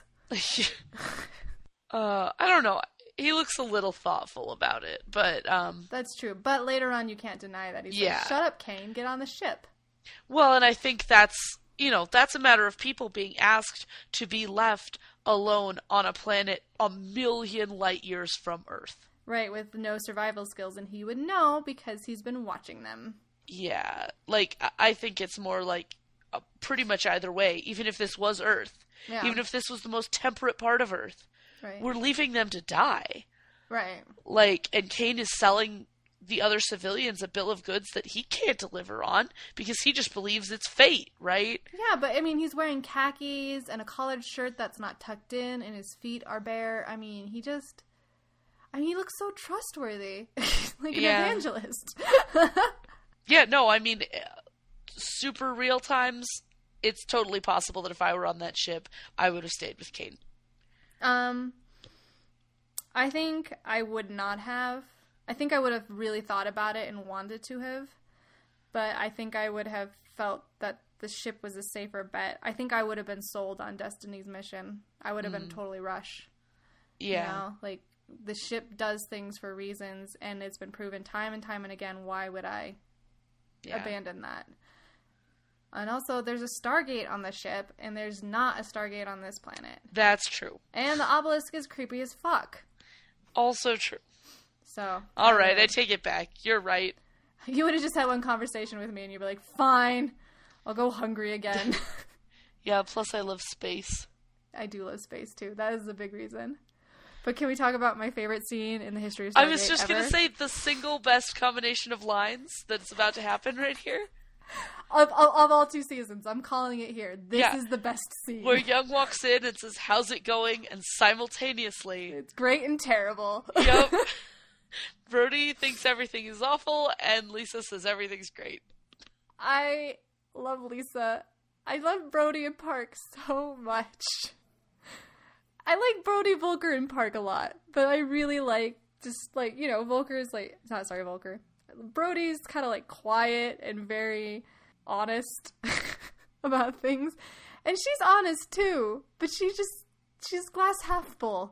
S2: I don't know. He looks a little thoughtful about it, but...
S1: That's true. But later on, you can't deny that. He's like, shut up, Kane. Get on the ship.
S2: Well, and I think that's a matter of people being asked to be left alone on a planet a million light years from Earth.
S1: Right, with no survival skills, and he would know because he's been watching them.
S2: Yeah, like, I think it's more like pretty much either way, even if this was Earth, even if this was the most temperate part of Earth, we're leaving them to die.
S1: Right.
S2: Like, and Kane is selling the other civilians a bill of goods that he can't deliver on because he just believes it's fate, right?
S1: Yeah, but I mean, he's wearing khakis and a collared shirt that's not tucked in and his feet are bare. I mean, he looks so trustworthy. Like an evangelist.
S2: Yeah, no, I mean, super real times, it's totally possible that if I were on that ship, I would have stayed with Kane.
S1: I think I would not have. I think I would have really thought about it and wanted to have. But I think I would have felt that the ship was a safer bet. I think I would have been sold on Destiny's mission. I would have been totally Rush.
S2: Yeah.
S1: You know? Like, the ship does things for reasons, and it's been proven time and time and again. Why would I abandon that? And also, there's a Stargate on the ship, and there's not a Stargate on this planet.
S2: That's true.
S1: And the obelisk is creepy as fuck.
S2: Also true.
S1: So.
S2: Alright, I take it back. You're right.
S1: You would have just had one conversation with me, and you'd be like, fine, I'll go hungry again.
S2: Yeah, plus I love space.
S1: I do love space, too. That is the big reason. But can we talk about my favorite scene in the history of Stargate
S2: I was just going to say the single best combination of lines that's about to happen right here.
S1: Of all 2 seasons, I'm calling it here. This is the best scene.
S2: Where Young walks in and says, how's it going? And simultaneously...
S1: It's great and terrible.
S2: Yep. Brody thinks everything is awful, and Lisa says everything's great.
S1: I love Lisa. I love Brody and Park so much. I like Brody, Volker, and Park a lot, but I really like just like, you know, Volker's like, Volker. Brody's kind of like quiet and very honest about things. And she's honest too, but she's glass half full.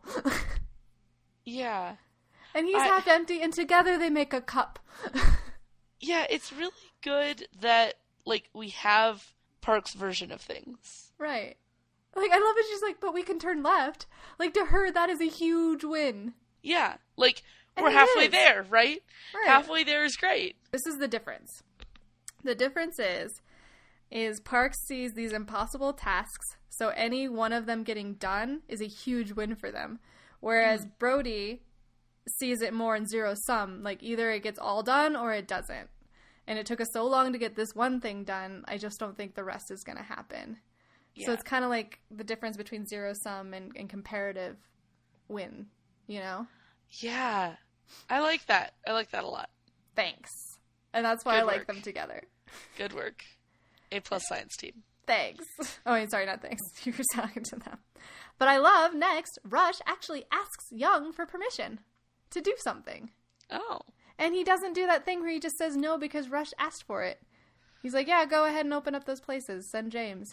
S2: Yeah.
S1: And he's half empty, and together they make a cup.
S2: Yeah, it's really good that, like, we have Park's version of things.
S1: Right. Like, I love it. She's like, but we can turn left. Like, to her, that is a huge win.
S2: Yeah. Like, we're halfway there, right?
S1: Right?
S2: Halfway there is great.
S1: This is the difference. The difference is Park sees these impossible tasks, so any one of them getting done is a huge win for them. Whereas Brody sees it more in zero sum. Like, either it gets all done or it doesn't. And it took us so long to get this one thing done, I just don't think the rest is going to happen. Yeah. So it's kind of like the difference between zero sum and comparative win, you know?
S2: Yeah. I like that. I like that a lot.
S1: Thanks. And that's why I like them together.
S2: Good work. A+ science team.
S1: Thanks. Oh, wait, sorry, not thanks. You were talking to them. But I love, next, Rush actually asks Young for permission to do something.
S2: Oh.
S1: And he doesn't do that thing where he just says no because Rush asked for it. He's like, yeah, go ahead and open up those places. Send James.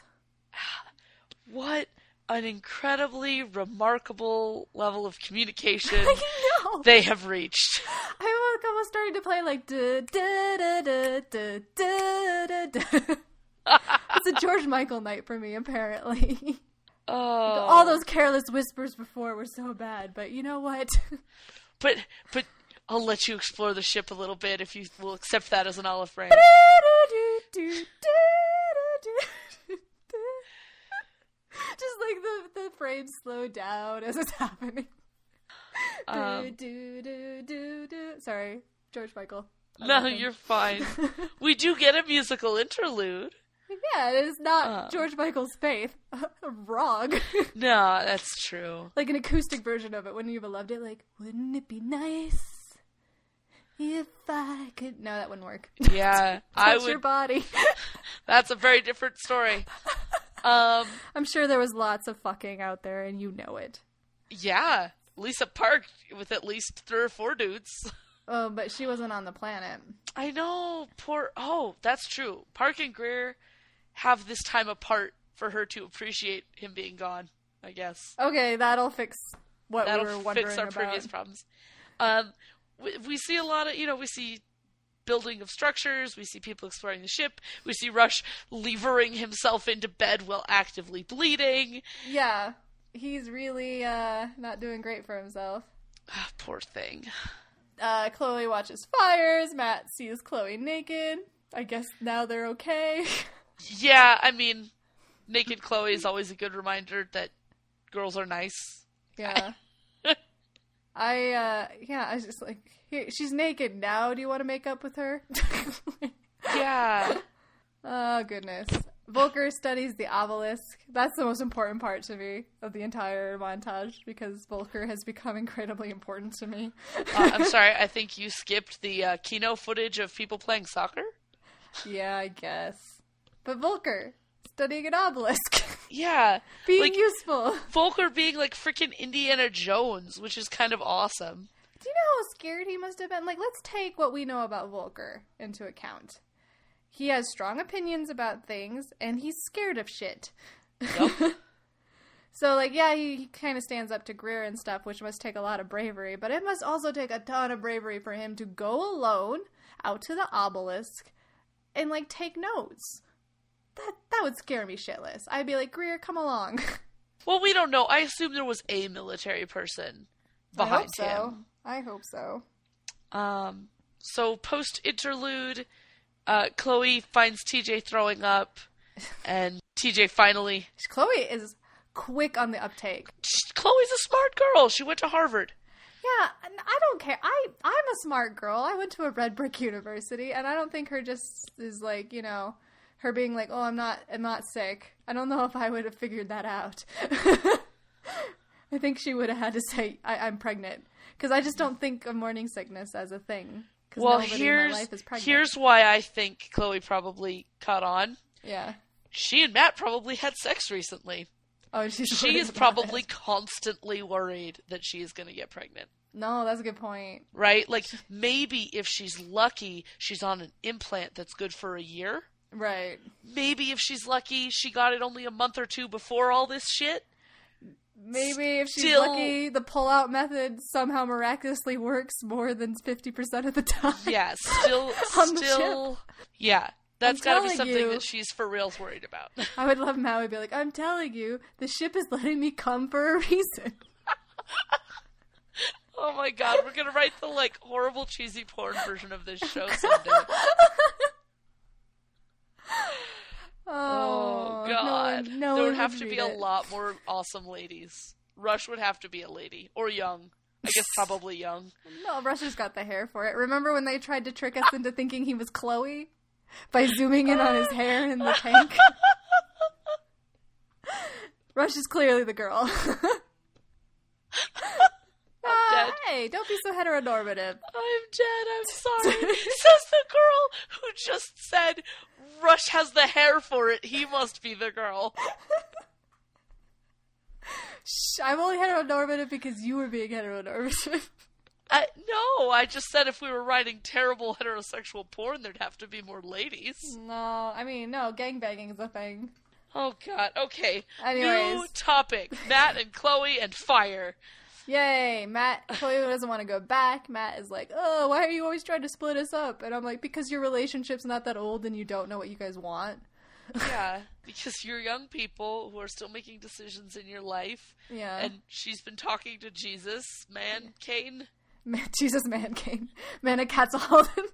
S2: What an incredibly remarkable level of communication they have reached.
S1: I almost started to play like da da da da da da da. It's a George Michael night for me, apparently.
S2: Oh.
S1: All those careless whispers before were so bad, but you know what?
S2: But I'll let you explore the ship a little bit if you will accept that as an olive frame.
S1: Just like the frames slow down as it's happening. Sorry, George Michael.
S2: No, you're fine. We do get a musical interlude.
S1: Yeah, it is not George Michael's Faith. Wrong.
S2: No, that's true.
S1: Like an acoustic version of it. Wouldn't you have loved it? Like, wouldn't it be nice if I could... No, that wouldn't work.
S2: Yeah, I would...
S1: your body.
S2: That's a very different story.
S1: I'm sure there was lots of fucking out there, and you know it.
S2: Yeah. Lisa Park with at least 3 or 4 dudes.
S1: Oh, but she wasn't on the planet.
S2: I know. Oh, that's true. Park and Greer have this time apart for her to appreciate him being gone, I guess.
S1: Okay, that'll fix what we were wondering about. That'll fix our
S2: previous problems. We see a lot of, we see building of structures, we see people exploring the ship, we see Rush levering himself into bed while actively bleeding.
S1: Yeah, he's really not doing great for himself.
S2: Poor thing.
S1: Chloe watches fires, Matt sees Chloe naked. I guess now they're okay.
S2: Yeah, I mean, naked Chloe is always a good reminder that girls are nice.
S1: Yeah. I was just like, here, she's naked now. Do you want to make up with her?
S2: Yeah.
S1: Oh, goodness. Volker studies the obelisk. That's the most important part to me of the entire montage because Volker has become incredibly important to me.
S2: I'm sorry, I think you skipped the Kino footage of people playing soccer?
S1: Yeah, I guess. But Volker, studying an obelisk.
S2: Yeah.
S1: Being useful.
S2: Volker being like freaking Indiana Jones, which is kind of awesome.
S1: Do you know how scared he must have been? Like, let's take what we know about Volker into account. He has strong opinions about things, and he's scared of shit.
S2: Yep.
S1: So, like, yeah, he kind of stands up to Greer and stuff, which must take a lot of bravery, but it must also take a ton of bravery for him to go alone out to the obelisk and, like, take notes. That would scare me shitless. I'd be like, Greer, come along.
S2: Well, we don't know. I assume there was a military person behind him.
S1: I hope so.
S2: So post-interlude, Chloe finds TJ throwing up, and TJ finally...
S1: Chloe is quick on the uptake.
S2: Chloe's a smart girl. She went to Harvard.
S1: Yeah, I don't care. I'm a smart girl. I went to a red brick university, and I don't think her just is like, her being like, oh, I'm not sick. I don't know if I would have figured that out. I think she would have had to say, I'm pregnant. Because I just don't think of morning sickness as a thing.
S2: Well, here's why I think Chloe probably caught on.
S1: Yeah.
S2: She and Matt probably had sex recently.
S1: Oh,
S2: she is probably constantly worried that she is going to get pregnant.
S1: No, that's a good point.
S2: Right? Like, maybe if she's lucky, she's on an implant that's good for a year.
S1: Right.
S2: Maybe if she's lucky, she got it only a month or two before all this shit.
S1: Maybe if she's lucky, the pull-out method somehow miraculously works more than 50% of the time.
S2: Yeah, still, yeah. That's gotta be something that she's for reals worried about.
S1: I would love Maui to be like, I'm telling you, the ship is letting me come for a reason.
S2: Oh my god, we're gonna write the, like, horrible cheesy porn version of this show someday. Oh god.
S1: No
S2: there would have to be a lot more awesome ladies. Rush would have to be a lady. Or young. I guess probably young.
S1: No, Rush has got the hair for it. Remember when they tried to trick us into thinking he was Chloe? By zooming in on his hair in the tank? Rush is clearly the girl.
S2: Dead.
S1: Hey, don't be so heteronormative.
S2: I'm dead, I'm sorry. Says the girl who just said, Rush has the hair for it, he must be the girl.
S1: Shh, I'm only heteronormative because you were being heteronormative.
S2: No, I just said if we were writing terrible heterosexual porn, there'd have to be more ladies.
S1: No, I mean, no, gangbanging is a thing.
S2: Oh god, okay.
S1: Anyways.
S2: New topic. Matt and Chloe and fire.
S1: Yay, Chloe doesn't want to go back. Matt is like, oh, why are you always trying to split us up? And I'm like, because your relationship's not that old and you don't know what you guys want.
S2: Yeah, because you're young people who are still making decisions in your life.
S1: Yeah.
S2: And she's been talking to Jesus, Cain.
S1: Jesus, Cain. Man of Catsalden.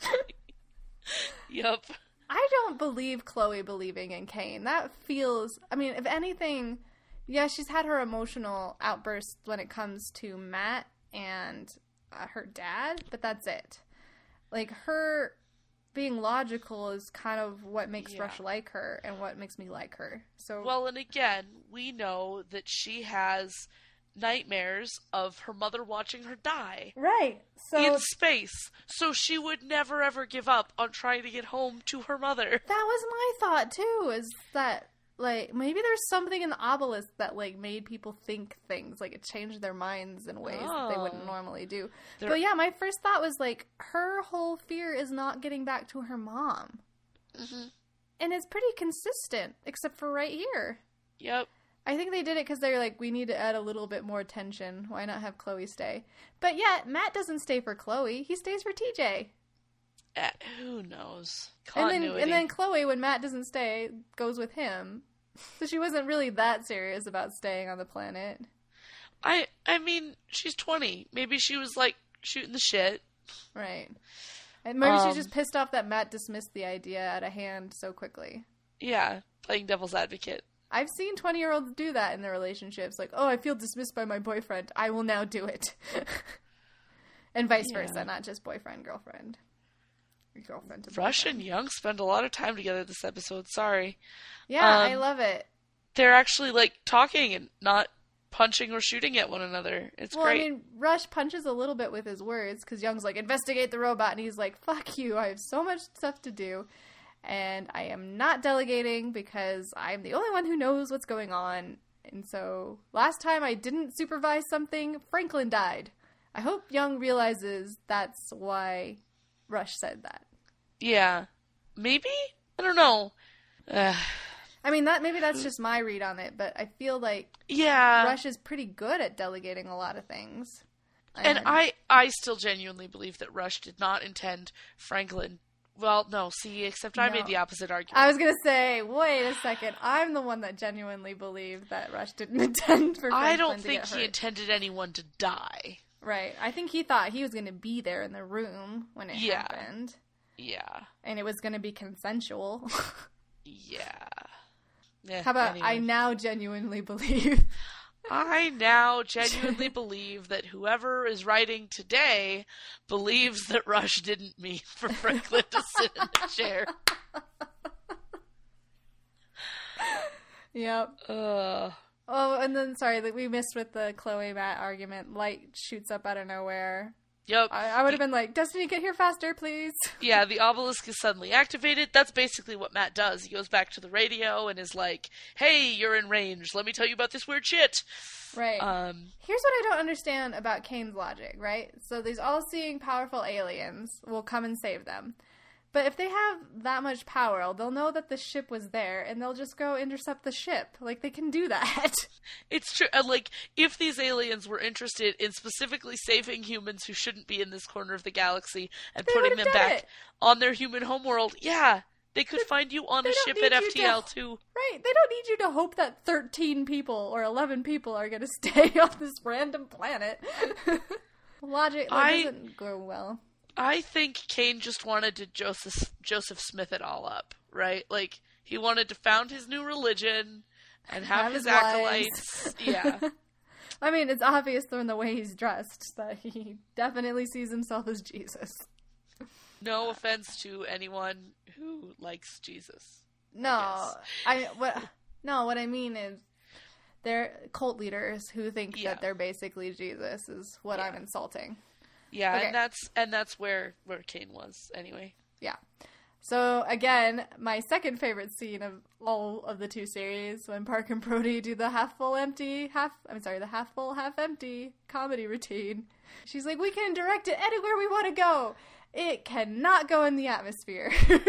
S2: Yup.
S1: I don't believe Chloe believing in Cain. That feels, I mean, if anything... Yeah, she's had her emotional outbursts when it comes to Matt and her dad, but that's it. Like, her being logical is kind of what makes Rush like her and what makes me like her. So,
S2: well, and again, we know that she has nightmares of her mother watching her die.
S1: Right. So
S2: in space. So she would never ever give up on trying to get home to her mother.
S1: That was my thought, too, is that... Like, maybe there's something in the obelisk that, like, made people think things. Like, it changed their minds in ways that they wouldn't normally do. But, yeah, my first thought was, like, her whole fear is not getting back to her mom.
S2: Mm-hmm.
S1: And it's pretty consistent, except for right here.
S2: Yep.
S1: I think they did it because they're like, we need to add a little bit more tension. Why not have Chloe stay? But, yeah, Matt doesn't stay for Chloe. He stays for TJ.
S2: Who knows?
S1: Continuity. And then Chloe, when Matt doesn't stay, goes with him. So she wasn't really that serious about staying on the planet.
S2: I mean, she's 20. Maybe she was, like, shooting the shit.
S1: Right. And maybe she's just pissed off that Matt dismissed the idea out of hand so quickly.
S2: Yeah, playing devil's advocate.
S1: I've seen 20-year-olds do that in their relationships. Like, oh, I feel dismissed by my boyfriend. I will now do it. And vice versa, not just boyfriend, girlfriend.
S2: Rush and Young spend a lot of time together this episode. Sorry.
S1: Yeah, I love it.
S2: They're actually, like, talking and not punching or shooting at one another. It's great.
S1: I mean, Rush punches a little bit with his words, because Young's like, investigate the robot, and he's like, fuck you, I have so much stuff to do, and I am not delegating, because I'm the only one who knows what's going on, and so, last time I didn't supervise something, Franklin died. I hope Young realizes that's why Rush said that.
S2: Yeah. Maybe? I don't know.
S1: I mean, maybe that's just my read on it, but I feel like Rush is pretty good at delegating a lot of things.
S2: And I still genuinely believe that Rush did not intend Franklin. Well, no, except I made the opposite argument.
S1: I was going to say, wait a second, I'm the one that genuinely believed that Rush didn't intend for Franklin to get hurt.
S2: I don't think he intended anyone to die.
S1: Right. I think he thought he was going to be there in the room when it happened.
S2: Yeah.
S1: And it was going to be consensual.
S2: Yeah.
S1: How about, anyway. I now genuinely believe
S2: that whoever is writing today believes that Rush didn't mean for Franklin to sit in the chair.
S1: Yep. Oh, and then, sorry, that we missed with the Chloe Matt argument. Light shoots up out of nowhere.
S2: Yep.
S1: I would have been like, Destiny, get here faster, please.
S2: Yeah, the obelisk is suddenly activated. That's basically what Matt does. He goes back to the radio and is like, hey, you're in range. Let me tell you about this weird shit.
S1: Right. Here's what I don't understand about Kane's logic, right? So these all-seeing, powerful aliens will come and save them. But if they have that much power, they'll know that the ship was there, and they'll just go intercept the ship. Like, they can do that.
S2: It's true. Like, if these aliens were interested in specifically saving humans who shouldn't be in this corner of the galaxy and putting them back on their human homeworld, yeah, they could find you on a ship at FTL-2.
S1: Right. They don't need you to hope that 13 people or 11 people are going to stay on this random planet. Logic doesn't go well.
S2: I think Kane just wanted to Joseph Smith it all up, right? Like, he wanted to found his new religion and have his acolytes. Yeah.
S1: I mean, it's obvious from the way he's dressed that he definitely sees himself as Jesus.
S2: No offense to anyone who likes Jesus.
S1: No. What I mean is they're cult leaders who think that they're basically Jesus is what I'm insulting.
S2: Yeah, okay. and that's where Kane was anyway.
S1: Yeah. So again, my second favorite scene of all of the two series, when Park and Brody do the half full, half empty comedy routine. She's like, we can direct it anywhere we want to go. It cannot go in the atmosphere.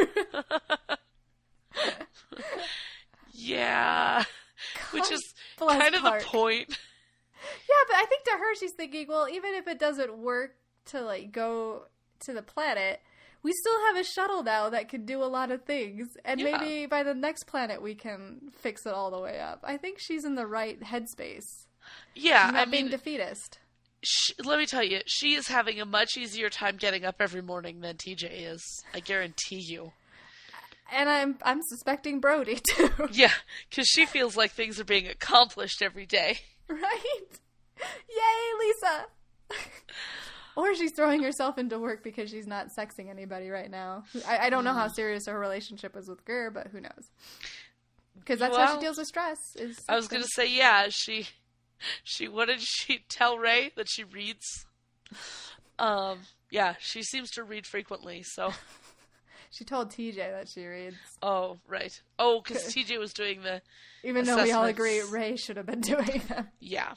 S2: Yeah. Which is kind of the point.
S1: Yeah, but I think to her she's thinking, well, even if it doesn't work to like go to the planet, we still have a shuttle now that can do a lot of things, and maybe by the next planet we can fix it all the way up. I think she's in the right headspace.
S2: Yeah,
S1: she's not being defeatist.
S2: Let me tell you, she is having a much easier time getting up every morning than TJ is. I guarantee you.
S1: And I'm suspecting Brody too.
S2: Yeah, because she feels like things are being accomplished every day.
S1: Right? Yay, Lisa! Or she's throwing herself into work because she's not sexing anybody right now. I don't know how serious her relationship is with Gur, but who knows? Because that's how she deals with stress.
S2: I was going to say, yeah, she what did she tell Ray that she reads? Yeah, she seems to read frequently, so.
S1: She told TJ that she reads.
S2: Oh, right. Oh, because TJ was doing the
S1: Even though we all agree Ray should have been doing them.
S2: Yeah.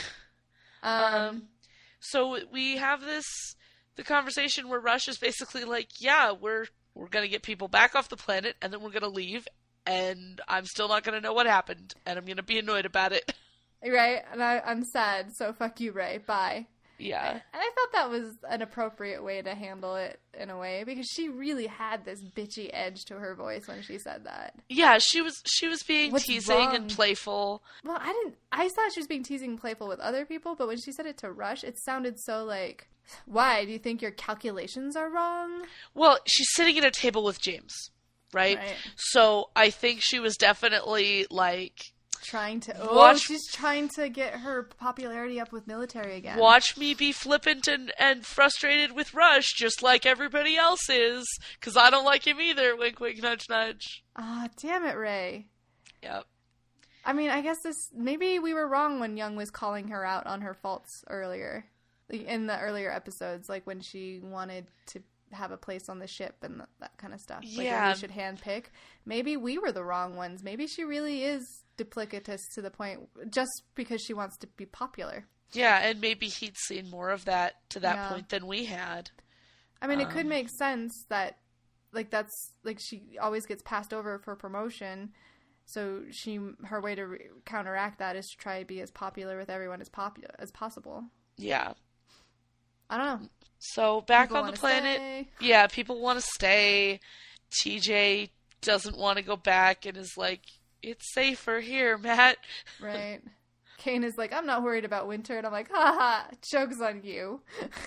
S2: So we have the conversation where Rush is basically like, yeah, we're going to get people back off the planet, and then we're going to leave, and I'm still not going to know what happened, and I'm going to be annoyed about it.
S1: Right? And I'm sad, so fuck you, Ray. Bye.
S2: Yeah.
S1: And I thought that was an appropriate way to handle it in a way, because she really had this bitchy edge to her voice when she said that.
S2: Yeah, she was being teasing and playful.
S1: Well, I thought she was being teasing and playful with other people, but when she said it to Rush, it sounded so like, why? Do you think your calculations are wrong?
S2: Well, she's sitting at a table with James, right? So I think she was definitely like,
S1: she's trying to get her popularity up with military again.
S2: Watch me be flippant and frustrated with Rush, just like everybody else is, because I don't like him either. Wink, wink, nudge, nudge.
S1: Ah, damn it, Ray.
S2: Yep.
S1: I mean, I guess maybe we were wrong when Young was calling her out on her faults earlier, in the earlier episodes, like when she wanted to have a place on the ship and that kind of stuff.
S2: Yeah.
S1: Like, we should handpick. Maybe we were the wrong ones. Maybe she really is duplicitous to the point just because she wants to be popular.
S2: Yeah, and maybe he'd seen more of that to that point than we had.
S1: I mean, it could make sense that, like, that's, like, she always gets passed over for promotion, so her way to counteract that is to try to be as popular with everyone as possible.
S2: Yeah.
S1: I don't know.
S2: So, back on the planet, yeah, people want to stay. TJ doesn't want to go back and is like, it's safer here, Matt.
S1: Right. Kane is like, I'm not worried about winter. And I'm like, haha, joke's on you.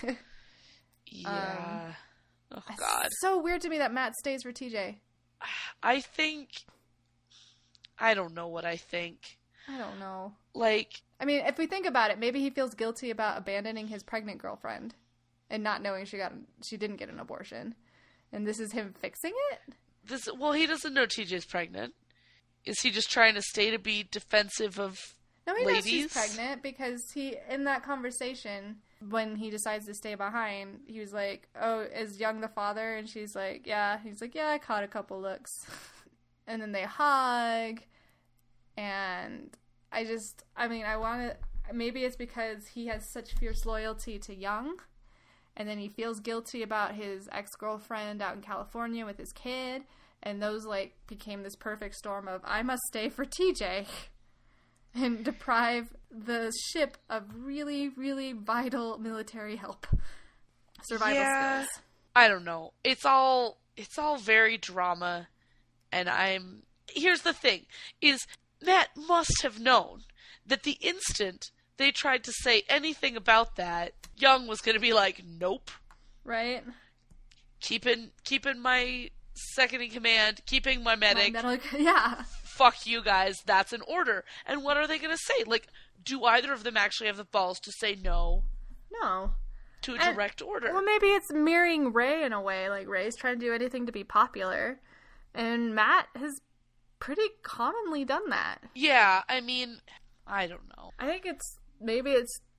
S2: Yeah. Oh, God.
S1: It's so weird to me that Matt stays for TJ.
S2: I don't know what I think.
S1: I don't know.
S2: Like,
S1: I mean, if we think about it, maybe he feels guilty about abandoning his pregnant girlfriend and not knowing she didn't get an abortion. And this is him fixing it?
S2: Well, he doesn't know TJ's pregnant. Is he just trying to stay to be defensive of
S1: No, he knows she's
S2: ladies.
S1: pregnant because he, in that conversation, when he decides to stay behind, he was like, "Oh, is Young the father?" And she's like, "Yeah." He's like, "Yeah, I caught a couple looks." And then they hug, and I want to, maybe it's because he has such fierce loyalty to Young, and then he feels guilty about his ex-girlfriend out in California with his kid, and those, like, became this perfect storm of, I must stay for TJ and deprive the ship of really, really vital military help. Survival skills.
S2: I don't know. It's all very drama, and here's the thing, is Matt must have known that the instant they tried to say anything about that, Young was going to be like, nope.
S1: Right?
S2: Keeping my second in command, keeping my medic.
S1: Yeah.
S2: Fuck you guys, that's an order. And what are they going to say? Like, do either of them actually have the balls to say no?
S1: No.
S2: To a direct order?
S1: Well, maybe it's mirroring Ray in a way. Like, Ray's trying to do anything to be popular. And Matt has pretty commonly done that.
S2: Yeah, I mean, I don't know.
S1: I think maybe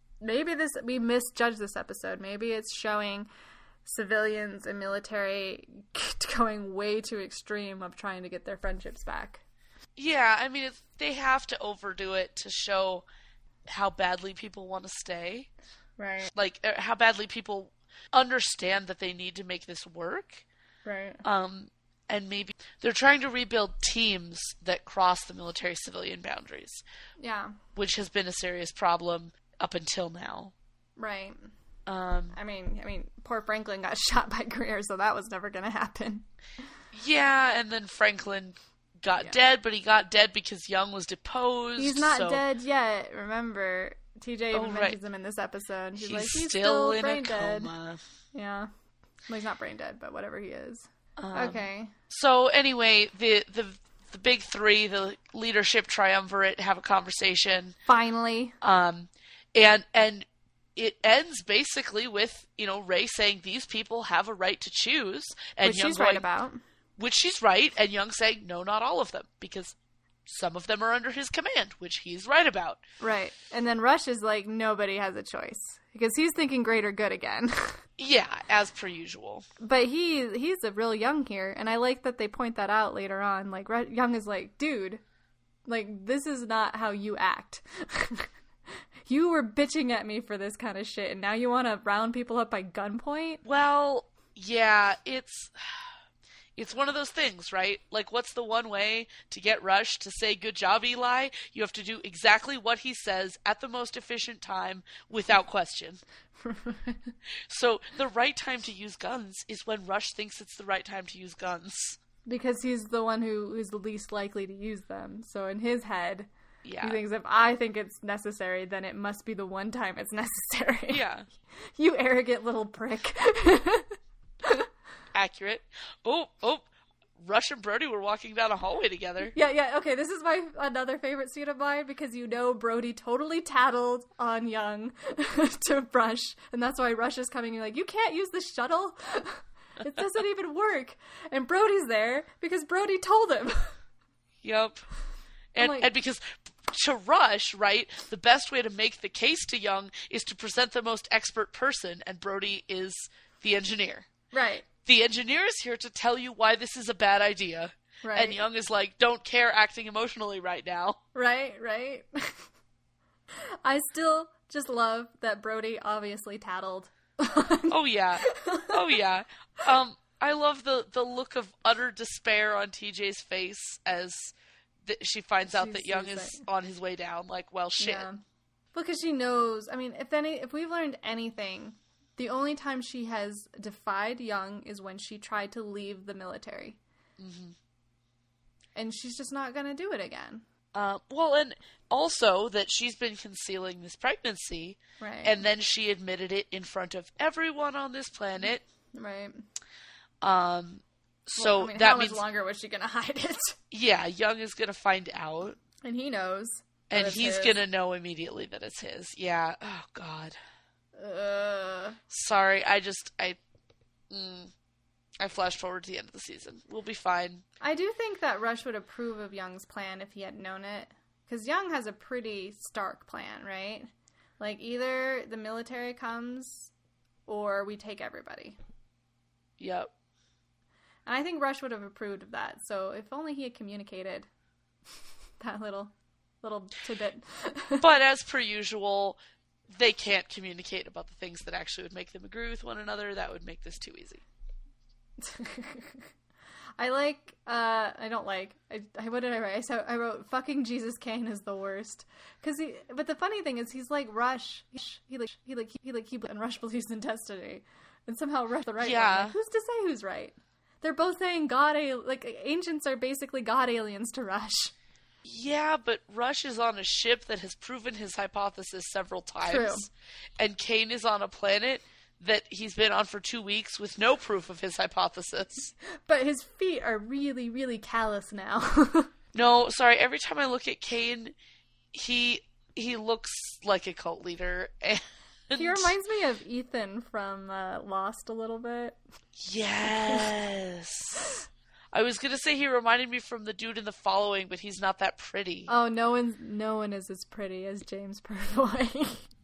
S1: we misjudged this episode. Maybe it's showing civilians and military going way too extreme of trying to get their friendships back.
S2: Yeah, I mean, they have to overdo it to show how badly people want to stay.
S1: Right.
S2: Like, how badly people understand that they need to make this work.
S1: Right.
S2: And maybe they're trying to rebuild teams that cross the military-civilian boundaries.
S1: Yeah.
S2: Which has been a serious problem up until now.
S1: Right. I mean, poor Franklin got shot by Greer, so that was never going to happen.
S2: Yeah, and then Franklin got dead, but he got dead because Young was deposed.
S1: He's not dead yet, remember. TJ even mentions him in this episode. He's like, he's still in brain dead. Coma. Yeah. Well, he's not brain dead, but whatever he is. Okay.
S2: So anyway, the big three, the leadership triumvirate, have a conversation.
S1: Finally.
S2: And it ends basically with, Ray saying these people have a right to choose. And
S1: which
S2: Young
S1: she's right about.
S2: Which she's right, and Young saying, no, not all of them, because some of them are under his command, which he's right about.
S1: Right. And then Rush is like, nobody has a choice. Because he's thinking greater good again.
S2: Yeah, as per usual.
S1: But he's a real Young here, and I like that they point that out later on. Like, Young is like, dude, like, this is not how you act. You were bitching at me for this kind of shit, and now you want to round people up by gunpoint?
S2: Well, yeah, it's one of those things, right? Like, what's the one way to get Rush to say, good job, Eli? You have to do exactly what he says at the most efficient time without question. So the right time to use guns is when Rush thinks it's the right time to use guns.
S1: Because he's the one who is the least likely to use them. So in his head, he thinks, if I think it's necessary, then it must be the one time it's necessary.
S2: Yeah.
S1: You arrogant little prick.
S2: Accurate. Oh, Rush and Brody were walking down a hallway together.
S1: Yeah, okay, this is another favorite scene of mine, because Brody totally tattled on Young to Rush, and that's why Rush is coming and like, you can't use the shuttle. It doesn't even work. And Brody's there because Brody told him.
S2: Yep. And because to Rush, right, the best way to make the case to Young is to present the most expert person, and Brody is the engineer.
S1: Right.
S2: The engineer is here to tell you why this is a bad idea. Right. And Young is like, don't care, acting emotionally right now. Right.
S1: I still just love that Brody obviously tattled.
S2: Oh, yeah. I love the look of utter despair on TJ's face as she finds out that Young is on his way down. Like, well, shit. Yeah.
S1: Because she knows, I mean, if we've learned anything, the only time she has defied Young is when she tried to leave the military. Mm-hmm. And she's just not going to do it again.
S2: Well, and also that she's been concealing this pregnancy.
S1: Right.
S2: And then she admitted it in front of everyone on this planet.
S1: Right.
S2: So
S1: how
S2: that means...
S1: much longer was she going to hide it?
S2: Yeah, Young is going to find out.
S1: And he knows.
S2: And he's going to know immediately that it's his. Yeah. Oh, God. Sorry, I flashed forward to the end of the season. We'll be fine.
S1: I do think that Rush would approve of Young's plan if he had known it. because Young has a pretty stark plan, right? Like, either the military comes or we take everybody.
S2: Yep.
S1: And I think Rush would have approved of that. So if only he had communicated that little tidbit.
S2: But as per usual, they can't communicate about the things that actually would make them agree with one another. That would make this too easy. What did I write? I wrote, fucking Jesus Kane is the worst. But the funny thing is, he's like Rush. He and Rush believes in destiny. And somehow Rush the right one. Like, who's to say who's right? They're both saying ancients are basically God aliens to Rush. Yeah, but Rush is on a ship that has proven his hypothesis several times.
S1: True.
S2: And Kane is on a planet that he's been on for 2 weeks with no proof of his hypothesis.
S1: But his feet are really, really callous now.
S2: No, sorry, every time I look at Kane, he looks like a cult leader. And
S1: he reminds me of Ethan from Lost a little bit.
S2: Yes. I was going to say he reminded me from the dude in The Following, but he's not that pretty.
S1: Oh, no one is as pretty as James Purfoy.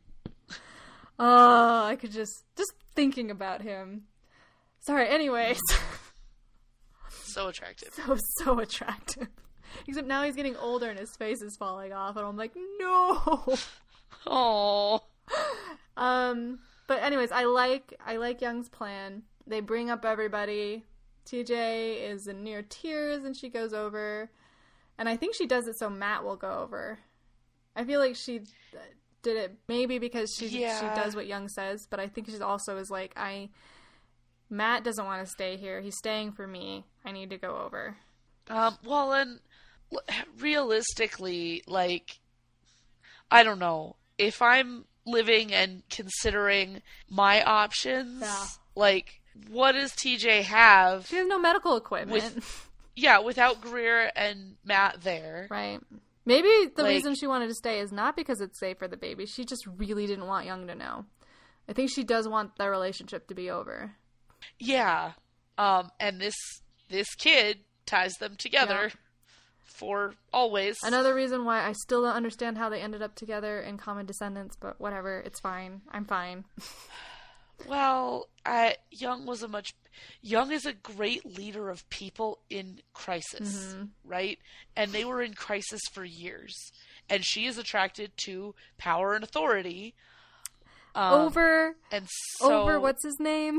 S1: Oh, I could just thinking about him. Sorry, anyways.
S2: So attractive.
S1: So attractive. Except now he's getting older and his face is falling off, and I'm like, no.
S2: Oh.
S1: But anyways, I like Young's plan. They bring up everybody. TJ is in near tears, and she goes over. And I think she does it so Matt will go over. I feel like she did it maybe because she does what Young says, but I think she also is like, Matt doesn't want to stay here. He's staying for me. I need to go over.
S2: Well, and realistically, like, I don't know. If I'm living and considering my options, like, what does TJ have?
S1: She has no medical equipment.
S2: Without Greer and Matt there.
S1: Right. Maybe the reason she wanted to stay is not because it's safe for the baby. She just really didn't want Young to know. I think she does want their relationship to be over.
S2: Yeah. And this kid ties them together for always.
S1: Another reason why I still don't understand how they ended up together in Common Descendants, but whatever. It's fine. I'm fine.
S2: Well, Young is a great leader of people in crisis, right? And they were in crisis for years. And she is attracted to power and authority.
S1: Over what's his name?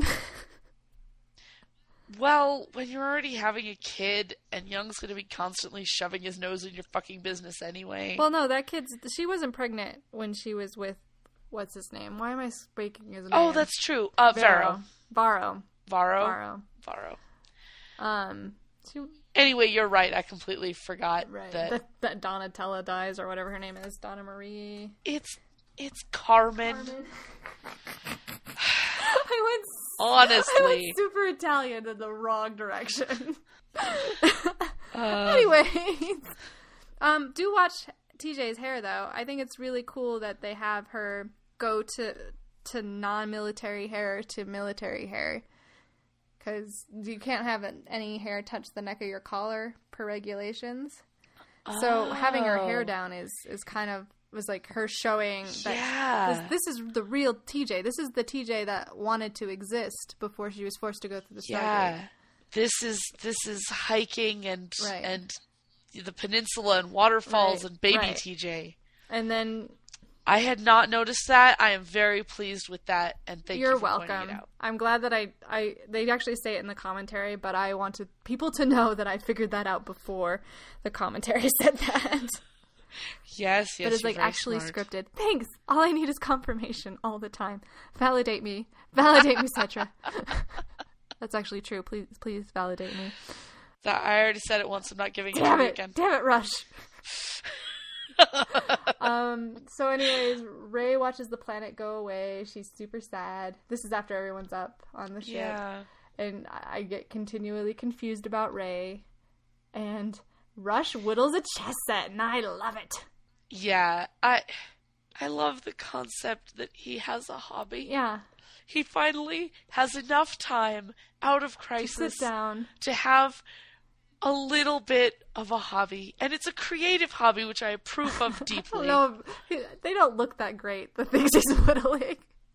S2: Well, when you're already having a kid and Young's going to be constantly shoving his nose in your fucking business anyway.
S1: Well, no, she wasn't pregnant when she was with, what's his name? Why am I speaking his name?
S2: Oh, that's true. Varro. Anyway, you're right. I completely forgot
S1: that Donatella dies, or whatever her name is. Donna Marie.
S2: It's Carmen.
S1: I went super Italian in the wrong direction. Anyways, do watch TJ's hair though. I think it's really cool that they have her go to non-military hair to military hair, because you can't have any hair touch the neck of your collar per regulations. So having her hair down is kind of was like her showing that this is the real TJ. This is the TJ that wanted to exist before she was forced to go through the Stargate.
S2: Yeah, this is hiking and the peninsula and waterfalls and baby TJ.
S1: And then
S2: I had not noticed that. I am very pleased with that, and thank you for pointing it out.
S1: I'm glad that they actually say it in the commentary, but I wanted people to know that I figured that out before the commentary said that.
S2: Yes.
S1: But it's like actually
S2: smart.
S1: Scripted. Thanks. All I need is confirmation all the time. Validate me, Cetra. That's actually true. Please validate me.
S2: I already said it once. I'm not giving it to you again.
S1: Damn it, Rush. So anyways, Ray watches the planet go away. She's super sad. This is after everyone's up on the ship.
S2: Yeah.
S1: And I get continually confused about Ray. And Rush whittles a chess set, and I love it.
S2: Yeah. I love the concept that he has a hobby.
S1: Yeah.
S2: He finally has enough time out of crisis
S1: to sit down
S2: to have a little bit of a hobby, and it's a creative hobby, which I approve of deeply.
S1: No, they don't look that great, the things he's whittling.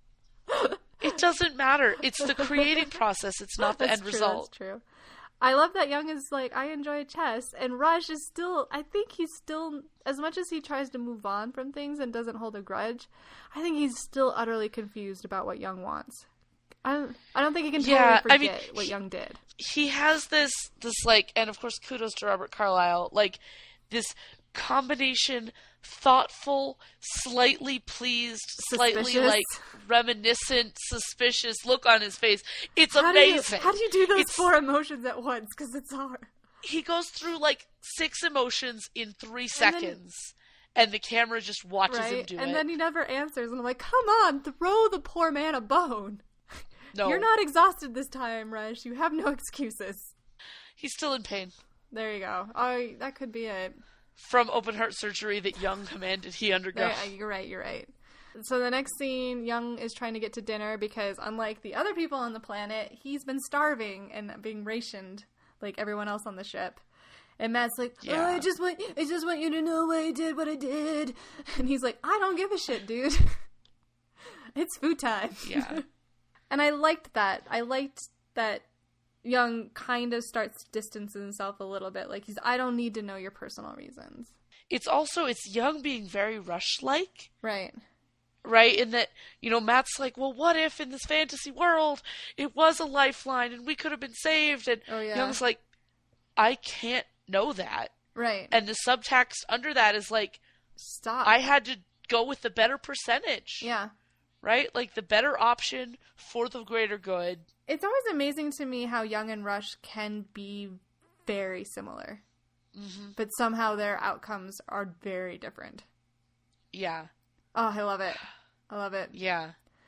S2: It doesn't matter. It's the creating process. It's not the end result.
S1: That's true. I love that Young is like, I enjoy chess, and Rush is still, I think he's still, as much as he tries to move on from things and doesn't hold a grudge, I think he's still utterly confused about what Young wants. I don't think he can totally forget what Young did.
S2: He has this like, and of course kudos to Robert Carlyle, like this combination thoughtful, slightly pleased, slightly like reminiscent, suspicious look on his face. It's amazing.
S1: How do you do those 4 emotions at once? Because it's hard.
S2: He goes through like 6 emotions in 3 seconds. And the camera just watches him do it.
S1: And then he never answers. And I'm like, come on, throw the poor man a bone.
S2: No.
S1: You're not exhausted this time, Rush. You have no excuses.
S2: He's still in pain.
S1: There you go. Oh, that could be it.
S2: From open heart surgery that Young commanded he undergo.
S1: You're right. So the next scene, Young is trying to get to dinner because unlike the other people on the planet, he's been starving and being rationed like everyone else on the ship. And Matt's like, oh, I just want you to know why I did what I did. And he's like, I don't give a shit, dude. It's food time.
S2: Yeah.
S1: And I liked that. I liked that Young kind of starts distancing himself a little bit. Like, I don't need to know your personal reasons.
S2: It's Young being very Rush-like.
S1: Right.
S2: Right? In that, Matt's like, well, what if in this fantasy world it was a lifeline and we could have been saved? And Young's like, I can't know that.
S1: Right.
S2: And the subtext under that is like,
S1: stop.
S2: I had to go with the better percentage.
S1: Yeah.
S2: Right? Like the better option for the greater good.
S1: It's always amazing to me how Young and Rush can be very similar. Mm-hmm. But somehow their outcomes are very different.
S2: Yeah.
S1: Oh, I love it.
S2: Yeah.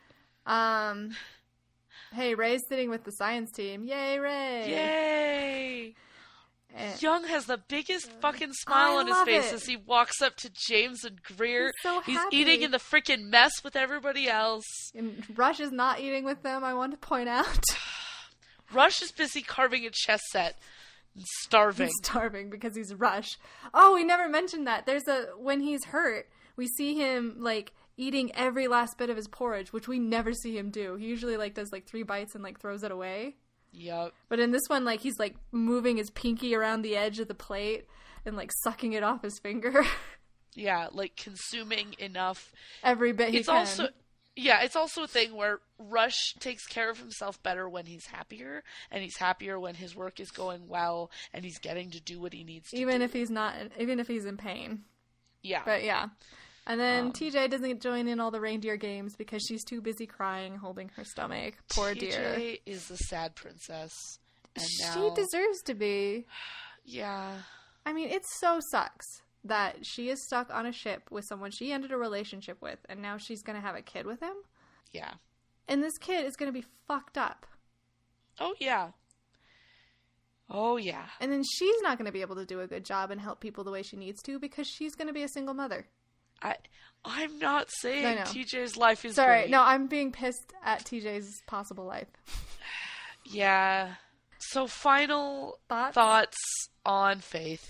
S1: Hey, Ray's sitting with the science team. Yay, Ray!
S2: Yay! Young has the biggest fucking smile on his face as he walks up to James and Greer.
S1: He's
S2: eating in the freaking mess with everybody else.
S1: And Rush is not eating with them, I want to point out.
S2: Rush is busy carving a chess set and starving.
S1: He's starving because he's Rush. Oh, we never mentioned that. When he's hurt, we see him, like, eating every last bit of his porridge, which we never see him do. He usually, like, does, like, 3 bites and, like, throws it away.
S2: Yep.
S1: But in this one, like, he's, like, moving his pinky around the edge of the plate and, like, sucking it off his finger.
S2: Yeah, like, consuming enough.
S1: Every bit he can.
S2: It's also a thing where Rush takes care of himself better when he's happier, and he's happier when his work is going well, and he's getting to do what he needs to do.
S1: Even if he's in pain.
S2: Yeah.
S1: But, yeah. And then TJ doesn't join in all the reindeer games because she's too busy crying, holding her stomach. Poor dear.
S2: TJ is the sad princess. And
S1: she deserves to be.
S2: Yeah.
S1: I mean, it so sucks that she is stuck on a ship with someone she ended a relationship with, and now she's going to have a kid with him.
S2: Yeah.
S1: And this kid is going to be fucked up.
S2: Oh, yeah. Oh, yeah.
S1: And then she's not going to be able to do a good job and help people the way she needs to because she's going to be a single mother.
S2: I'm not saying TJ's life is
S1: Sorry,
S2: great.
S1: no, I'm being pissed at TJ's possible life.
S2: Yeah. So final thoughts on Faith.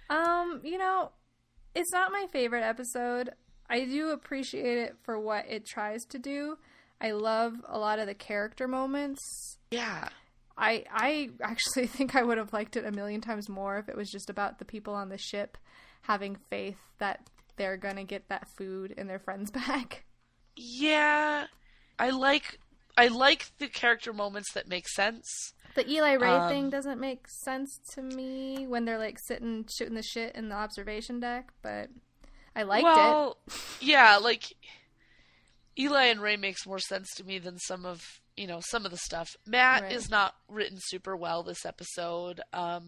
S1: It's not my favorite episode. I do appreciate it for what it tries to do. I love a lot of the character moments.
S2: Yeah.
S1: I actually think I would have liked it a million times more if it was just about the people on the ship having faith that they're gonna get that food and their friends back.
S2: Yeah. I like the character moments that make sense.
S1: The Eli Ray thing doesn't make sense to me when they're like shooting the shit in the observation deck, but I liked it.
S2: Yeah, like Eli and Ray makes more sense to me than some of the stuff. Matt is not written super well this episode.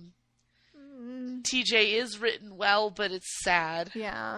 S2: TJ is written well, but it's sad.
S1: Yeah.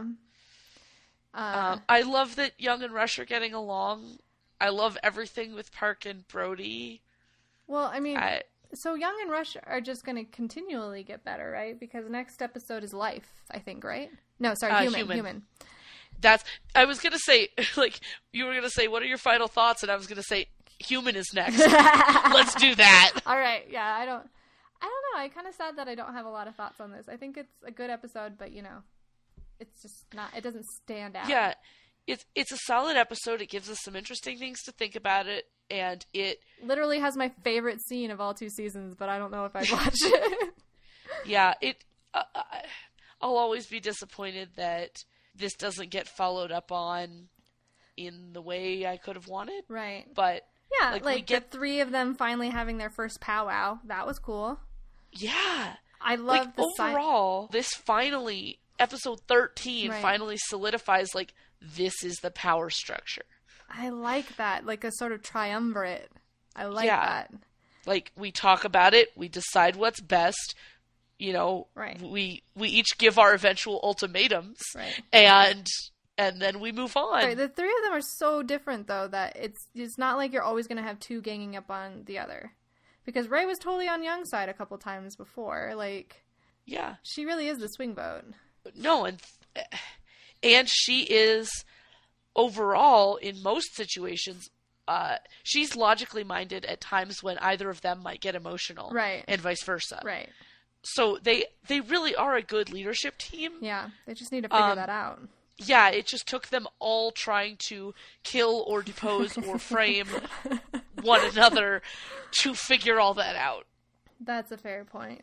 S2: I love that Young and Rush are getting along. I love everything with Park and Brody. Well, I mean,
S1: so Young and Rush are just going to continually get better, right? Because next episode is Life, I think, right? No, sorry, Human.
S2: I was going to say, like, you were going to say, what are your final thoughts? And I was going to say, Human is next. Let's do that.
S1: All right. Yeah, I don't know. I'm kind of sad that I don't have a lot of thoughts on this. I think it's a good episode, but, it's just not, it doesn't stand out.
S2: Yeah, it's a solid episode. It gives us some interesting things to think about it, and it
S1: literally has my favorite scene of all 2 seasons, but I don't know if I'd watch it.
S2: Yeah, I'll always be disappointed that this doesn't get followed up on in the way I could have wanted.
S1: Right.
S2: But
S1: yeah, like the 3 of them finally having their first powwow. That was cool.
S2: Yeah.
S1: I love the
S2: overall, this finally, episode 13 finally solidifies, like, this is the power structure.
S1: I like that. Like a sort of triumvirate. I like that.
S2: Like, we talk about it, we decide what's best,
S1: right.
S2: we each give our eventual ultimatums,
S1: right.
S2: and then we move on.
S1: Right. The 3 of them are so different, though, that it's not like you're always going to have 2 ganging up on the other. Because Rey was totally on Young's side a couple times before. Like,
S2: yeah.
S1: She really is the swing vote.
S2: No, and she is, overall, in most situations, she's logically minded at times when either of them might get emotional.
S1: Right.
S2: And vice versa.
S1: Right.
S2: So they really are a good leadership team.
S1: Yeah, they just need to figure that out.
S2: Yeah, it just took them all trying to kill or depose or frame one another to figure all that out.
S1: That's a fair point.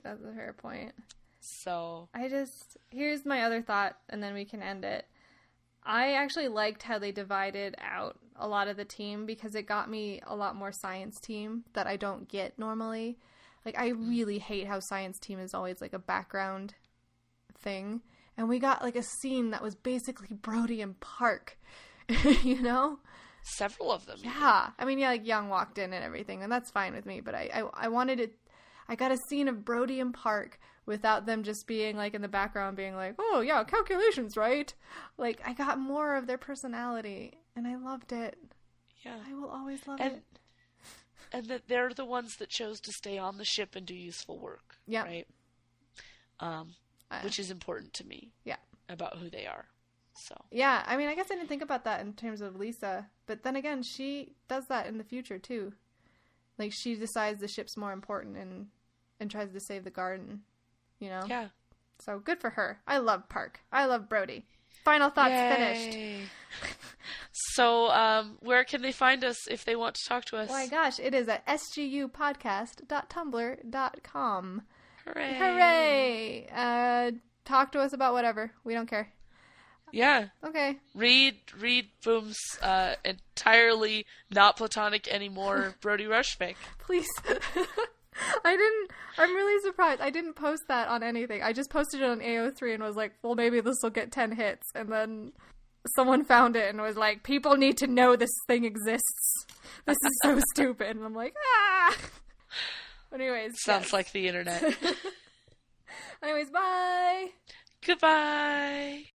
S2: So
S1: here's my other thought, and then we can end it. I actually liked how they divided out a lot of the team because it got me a lot more science team that I don't get normally. Like, I really hate how science team is always, like, a background thing. And we got, like, a scene that was basically Brody and Park,
S2: Several of them.
S1: Yeah. I mean, yeah, like, Young walked in and everything, and that's fine with me. But I wanted it. I got a scene of Brody and Park without them just being, like, in the background being like, oh, yeah, calculations, right? Like, I got more of their personality, and I loved it.
S2: Yeah.
S1: I will always love it.
S2: And that they're the ones that chose to stay on the ship and do useful work.
S1: Yeah.
S2: Right? Which is important to me.
S1: Yeah.
S2: About who they are. So.
S1: Yeah. I mean, I guess I didn't think about that in terms of Lisa. But then again, she does that in the future, too. Like, she decides the ship's more important and tries to save the garden.
S2: Yeah.
S1: So, good for her. I love Park. I love Brody. Final thoughts. Yay. Finished.
S2: So, where can they find us if they want to talk to us?
S1: Oh my gosh, it is at sgupodcast.tumblr.com.
S2: Hooray!
S1: Hooray! Talk to us about whatever. We don't care.
S2: Yeah.
S1: Okay.
S2: Read Boom's entirely not platonic anymore Brody Rush fic.
S1: Please. I'm really surprised. I didn't post that on anything. I just posted it on AO3 and was like, well, maybe this will get 10 hits. And then someone found it and was like, people need to know this thing exists. This is so stupid. And I'm like, ah! Anyways.
S2: Sounds like the internet.
S1: Anyways, bye!
S2: Goodbye!